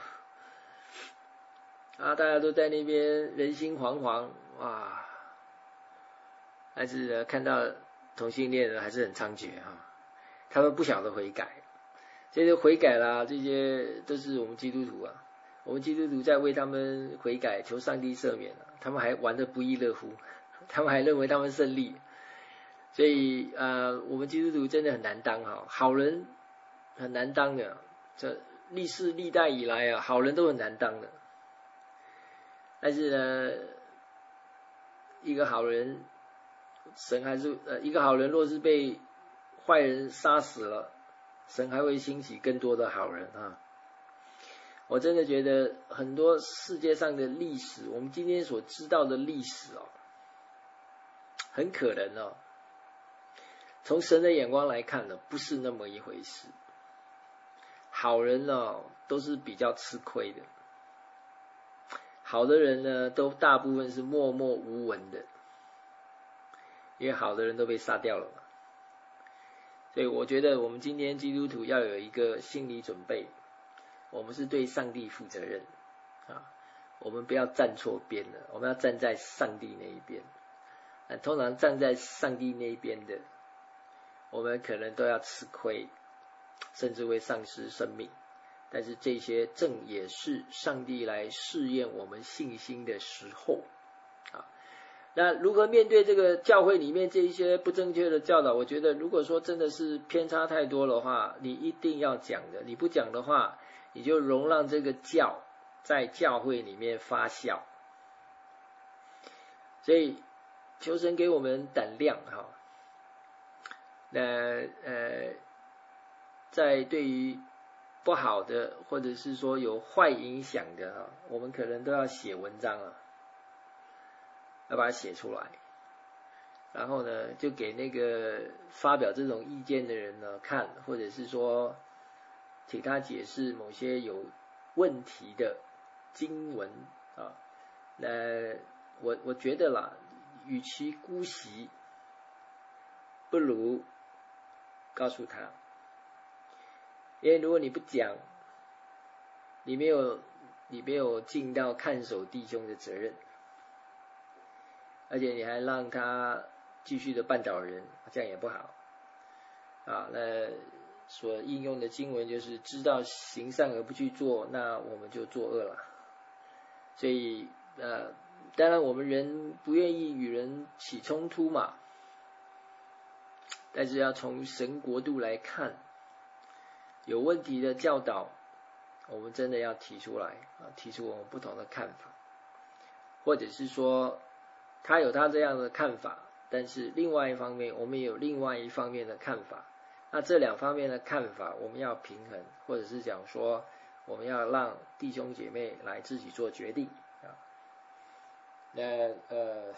B: 啊，大家都在那边人心惶惶哇，但是呢看到同性恋呢还是很猖獗啊，他们不晓得悔改，这些悔改啦，这些都是我们基督徒啊，我们基督徒在为他们悔改，求上帝赦免啊，他们还玩得不亦乐乎。他们还认为他们胜利，所以呃，我们基督徒真的很难当哈，好人很难当的，这历世历代以来啊，好人都很难当的。但是呢，一个好人，神还是呃，一个好人若是被坏人杀死了，神还会兴起更多的好人啊。我真的觉得很多世界上的历史，我们今天所知道的历史哦。很可能哦，从神的眼光来看呢，不是那么一回事。好人哦，都是比较吃亏的。好的人呢，都大部分是默默无闻的，因为好的人都被杀掉了嘛。所以我觉得我们今天基督徒要有一个心理准备，我们是对上帝负责任啊，我们不要站错边了，我们要站在上帝那一边。通常站在上帝那边的，我们可能都要吃亏，甚至会丧失生命。但是这些正也是上帝来试验我们信心的时候啊。那如何面对这个教会里面这一些不正确的教导？我觉得如果说真的是偏差太多的话，你一定要讲的。你不讲的话，你就容让这个教在教会里面发酵。所以求神给我们胆量哈，那呃，在对于不好的或者是说有坏影响的哈，我们可能都要写文章啊，要把它写出来，然后呢，就给那个发表这种意见的人呢看，或者是说请他解释某些有问题的经文啊，那我我觉得啦。与其姑息，不如告诉他，因为如果你不讲，你没有你没有尽到看守弟兄的责任，而且你还让他继续的绊倒人，这样也不好啊。那所应用的经文就是知道行善而不去做，那我们就作恶了。所以呃。当然我们人不愿意与人起冲突嘛，但是要从神国度来看，有问题的教导我们真的要提出来啊，提出我们不同的看法，或者是说他有他这样的看法，但是另外一方面我们也有另外一方面的看法，那这两方面的看法我们要平衡，或者是讲说我们要让弟兄姐妹来自己做决定啊。那呃，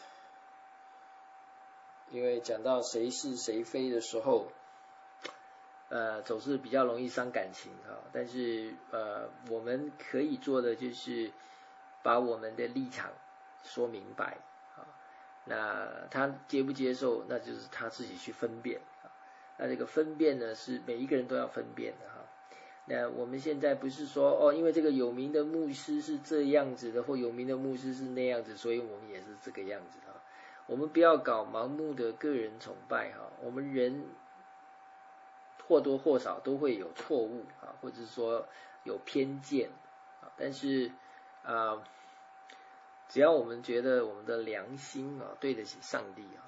B: 因为讲到谁是谁非的时候，呃，总是比较容易伤感情哈。但是呃，我们可以做的就是把我们的立场说明白啊。那他接不接受，那就是他自己去分辨啊。那这个分辨呢，是每一个人都要分辨的哈。那我们现在不是说哦，因为这个有名的牧师是这样子的，或有名的牧师是那样子，所以我们也是这个样子哈。我们不要搞盲目的个人崇拜哈。我们人或多或少都会有错误啊，或者说有偏见啊。但是啊，只要我们觉得我们的良心啊对得起上帝啊，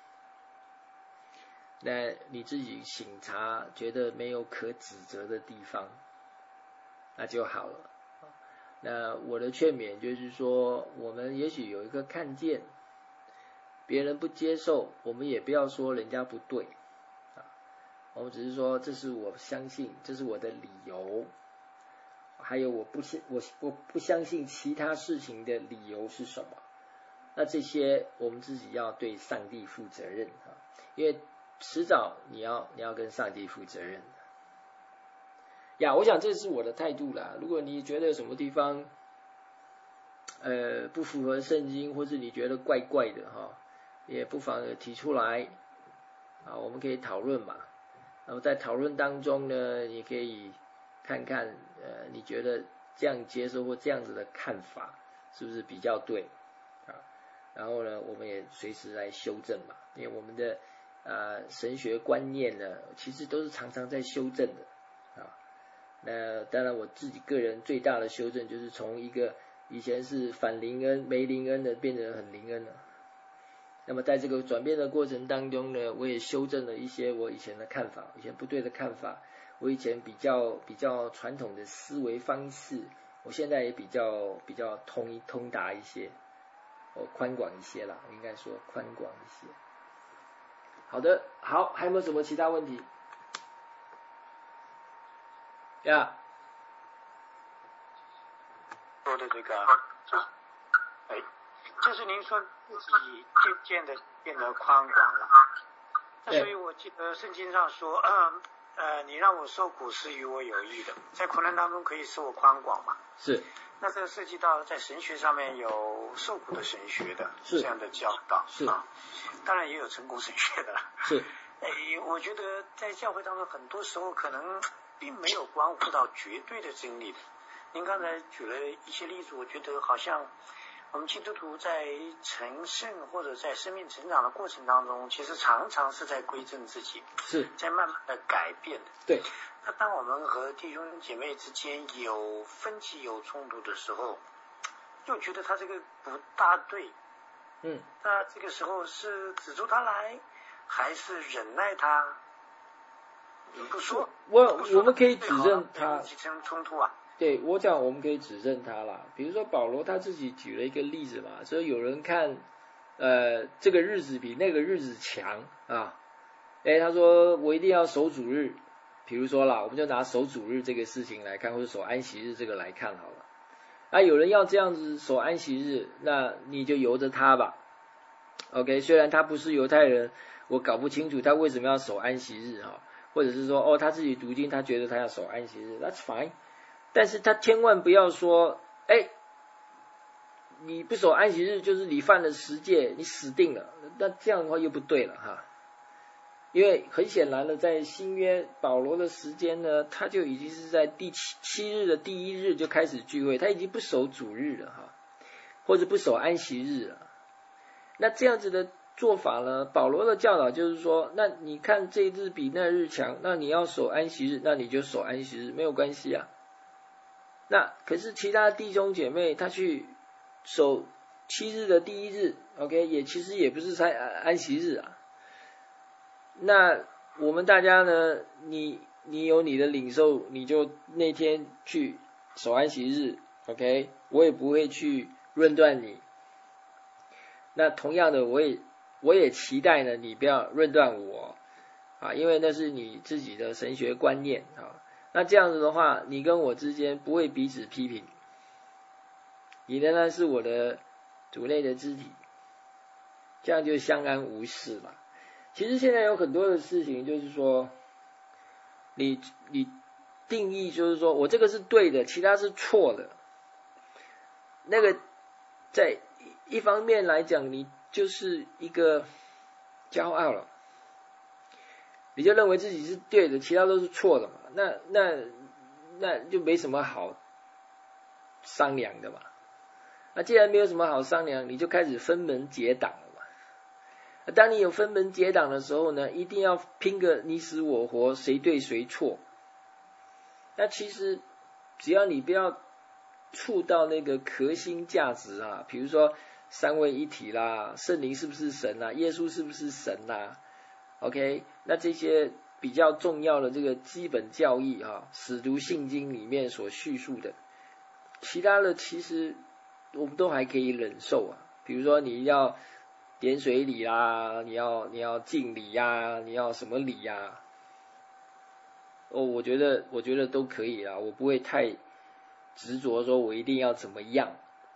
B: 那你自己省察，觉得没有可指责的地方，那就好了。那我的劝勉就是说，我们也许有一个看见，别人不接受，我们也不要说人家不对啊，我们只是说这是我相信，这是我的理由， 还有我不信我我不相信其他事情的理由是什么？那这些我们自己要对上帝负责任啊，因为迟早你要你要跟上帝负责任呀。我想这是我的态度啦。如果你觉得有什么地方呃不符合圣经，或是你觉得怪怪的哈，也不妨提出来啊，我们可以讨论嘛。那么在讨论当中呢，你可以看看呃你觉得这样接受或这样子的看法是不是比较对啊？然后呢，我们也随时来修正嘛，因为我们的呃神学观念呢，其实都是常常在修正的啊。那当然我自己个人最大的修正就是从一个以前是反灵恩没灵恩的变成很灵恩了。那么在这个转变的过程当中呢，我也修正了一些我以前的看法，以前不对的看法，我以前比较比较传统的思维方式，我现在也比较比较通通达一些，哦，宽广一些啦，应该说宽广一些。好的，好，还有没有什么其他问题？呀，
E: 说的这个，哎，就是您说自己渐渐的变得宽广了，那所以我记得圣经上说，呃呃，你让我受苦是与我有益的，在苦难当中可以使我宽广嘛。
B: 是。
E: 那这涉及到在神学上面有受苦的神学的
B: 是
E: 这样的教导，
B: 是
E: 啊，当然也有成功神学的了。
B: 是。
E: 哎，我觉得在教会当中，很多时候可能并没有关乎到绝对的真理的。您刚才举了一些例子，我觉得好像我们基督徒在成圣或者在生命成长的过程当中，其实常常是在归正自己，
B: 是
E: 在慢慢的改变的。
B: 对。
E: 那当我们和弟兄姐妹之间有分歧、有冲突的时候，就觉得他这个不大对。
B: 嗯。
E: 那这个时候是指出他来，还是忍耐他？你不说，
B: 我
E: 不说
B: 我们可以指认他
E: 起生冲突啊。
B: 对，我讲我们可以指认他啦。比如说保罗他自己举了一个例子嘛，说有人看呃这个日子比那个日子强啊，哎，他说我一定要守主日。比如说啦，我们就拿守主日这个事情来看，或者守安息日这个来看好了。啊，有人要这样子守安息日，那你就由着他吧。OK， 虽然他不是犹太人，我搞不清楚他为什么要守安息日哈，或者是说哦他自己读经，他觉得他要守安息日 ，That's fine。但是他千万不要说，哎，你不守安息日就是你犯了十戒，你死定了。那这样的话又不对了哈。因为很显然的，在新约保罗的时间呢，他就已经是在第七七日的第一日就开始聚会，他已经不守主日了哈，或者不守安息日了。那这样子的做法呢，保罗的教导就是说，那你看这日比那日强，那你要守安息日，那你就守安息日，没有关系啊。那可是其他弟兄姐妹他去守七日的第一日 ，OK， 也其实也不是在安息日啊。那我们大家呢，你你有你的领受，你就那天去守安息日 ，OK， 我也不会去论断你。那同样的，我也我也期待呢，你不要论断我啊，因为那是你自己的神学观念啊。那这样子的话，你跟我之间不会彼此批评，你仍然是我的主内的肢体，这样就相安无事了。其实现在有很多的事情，就是说，你你定义就是说我这个是对的，其他是错的。那个在一方面来讲，你就是一个骄傲了，你就认为自己是对的，其他都是错的嘛。那那那就没什么好商量的嘛。那既然没有什么好商量，你就开始分门结党了。当你有分门结党的时候呢，一定要拼个你死我活，谁对谁错。那其实只要你不要触到那个核心价值啊，比如说三位一体啦，圣灵是不是神啦，耶稣是不是神啦 ，OK， 那这些比较重要的这个基本教义啊，使徒信经里面所叙述的，其他的其实我们都还可以忍受啊，比如说你要点水礼啦，你要你要敬礼呀，你要什么礼呀？哦，我觉得我觉得都可以啦，我不会太执着说我一定要怎么样。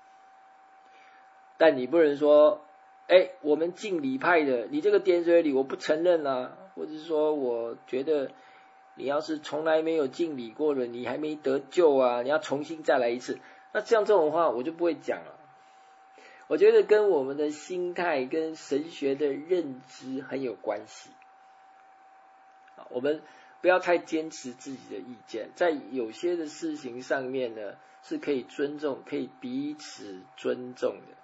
B: 但你不能说，哎，我们敬礼派的，你这个点水礼我不承认啊，或者是说我觉得你要是从来没有敬礼过的，你还没得救啊，你要重新再来一次。那像这种话我就不会讲了。我觉得跟我们的心态跟神学的认知很有关系。我们不要太坚持自己的意见，在有些的事情上面呢，是可以尊重，可以彼此尊重的。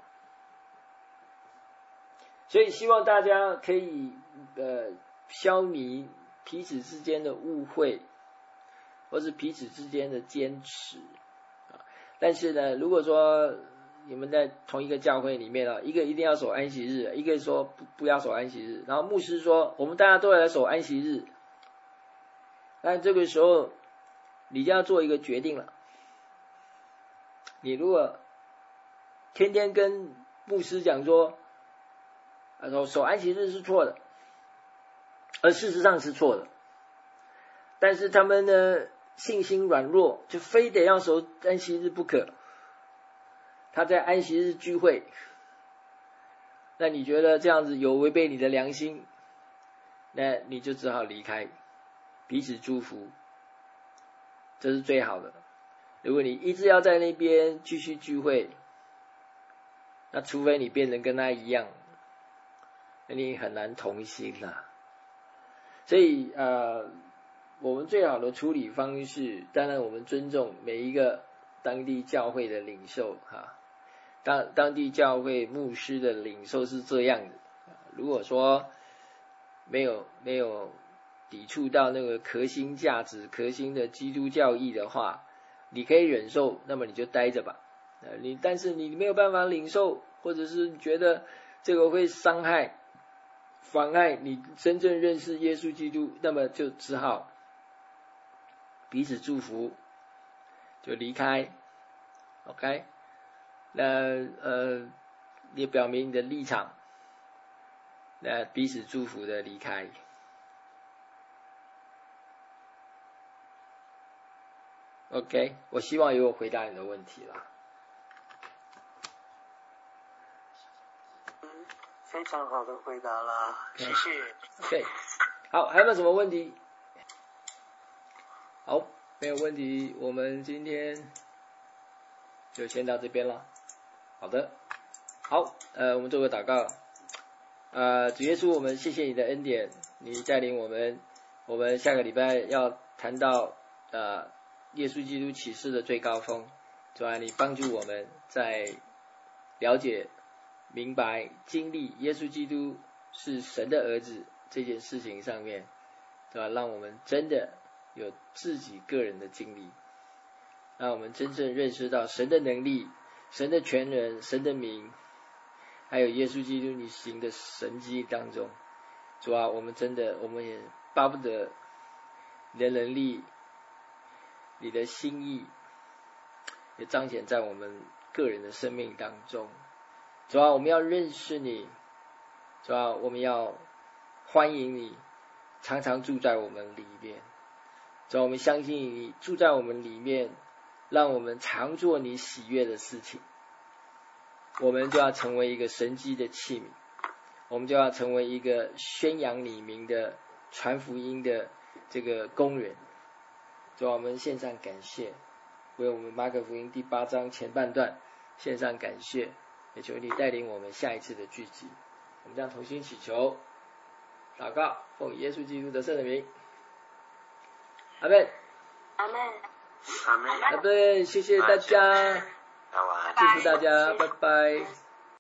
B: 所以希望大家可以呃消弭彼此之间的误会，或是彼此之间的坚持啊。但是呢，如果说你们在同一个教会里面啊，一个一定要守安息日，一个说不不要守安息日，然后牧师说我们大家都要来守安息日，但这个时候你就要做一个决定了。你如果天天跟牧师讲说，啊，说守安息日是错的，而事实上是错的，但是他们呢信心软弱，就非得要守安息日不可。他在安息日聚会，那你觉得这样子有违背你的良心，那你就只好离开，彼此祝福，这是最好的。如果你一直要在那边继续聚会，那除非你变成跟他一样，那你很难同心啦。所以呃，我们最好的处理方式，当然我们尊重每一个当地教会的领袖哈，当当地教会牧师的领袖是这样的。如果说没有没有抵触到那个核心价值、核心的基督教义的话，你可以忍受，那么你就待着吧。呃，你但是你没有办法领受，或者是觉得这个会伤害、妨碍你真正认识耶稣基督，那么就只好彼此祝福，就离开。OK， 那呃，也表明你的立场，那彼此祝福的离开。OK， 我希望有回答你的问题啦。
E: 嗯，非常好的回答啦，谢谢。
B: OK， 好，还有没有什么问题？好，没有问题，我们今天就先到这边了。好的，好，呃，我们做个祷告。呃，主耶稣，我们谢谢你的恩典，你带领我们，我们下个礼拜要谈到呃耶稣基督启示的最高峰。主啊，你帮助我们在了解、明白、经历耶稣基督是神的儿子这件事情上面，对吧？让我们真的有自己个人的经历，让我们真正认识到神的能力、神的全能、神的名，还有耶稣基督你行的神迹当中。主啊，我们真的，我们也巴不得你的能力、你的心意也彰显在我们个人的生命当中。主啊，我们要认识你，主啊，我们要欢迎你常常住在我们里面。主啊，我们相信你住在我们里面，让我们常做你喜悦的事情。我们就要成为一个神迹的器皿，我们就要成为一个宣扬你名的传福音的这个工人。主啊，我们献上感谢，为我们马可福音第八章前半段献上感谢，也求你带领我们下一次的聚集。我们将同心祈求祷告，奉耶稣基督的圣名，阿们。
C: 阿门。
E: 阿门。
B: 阿们，谢谢大家，
D: 那晚安。
B: 祝福大家，拜拜。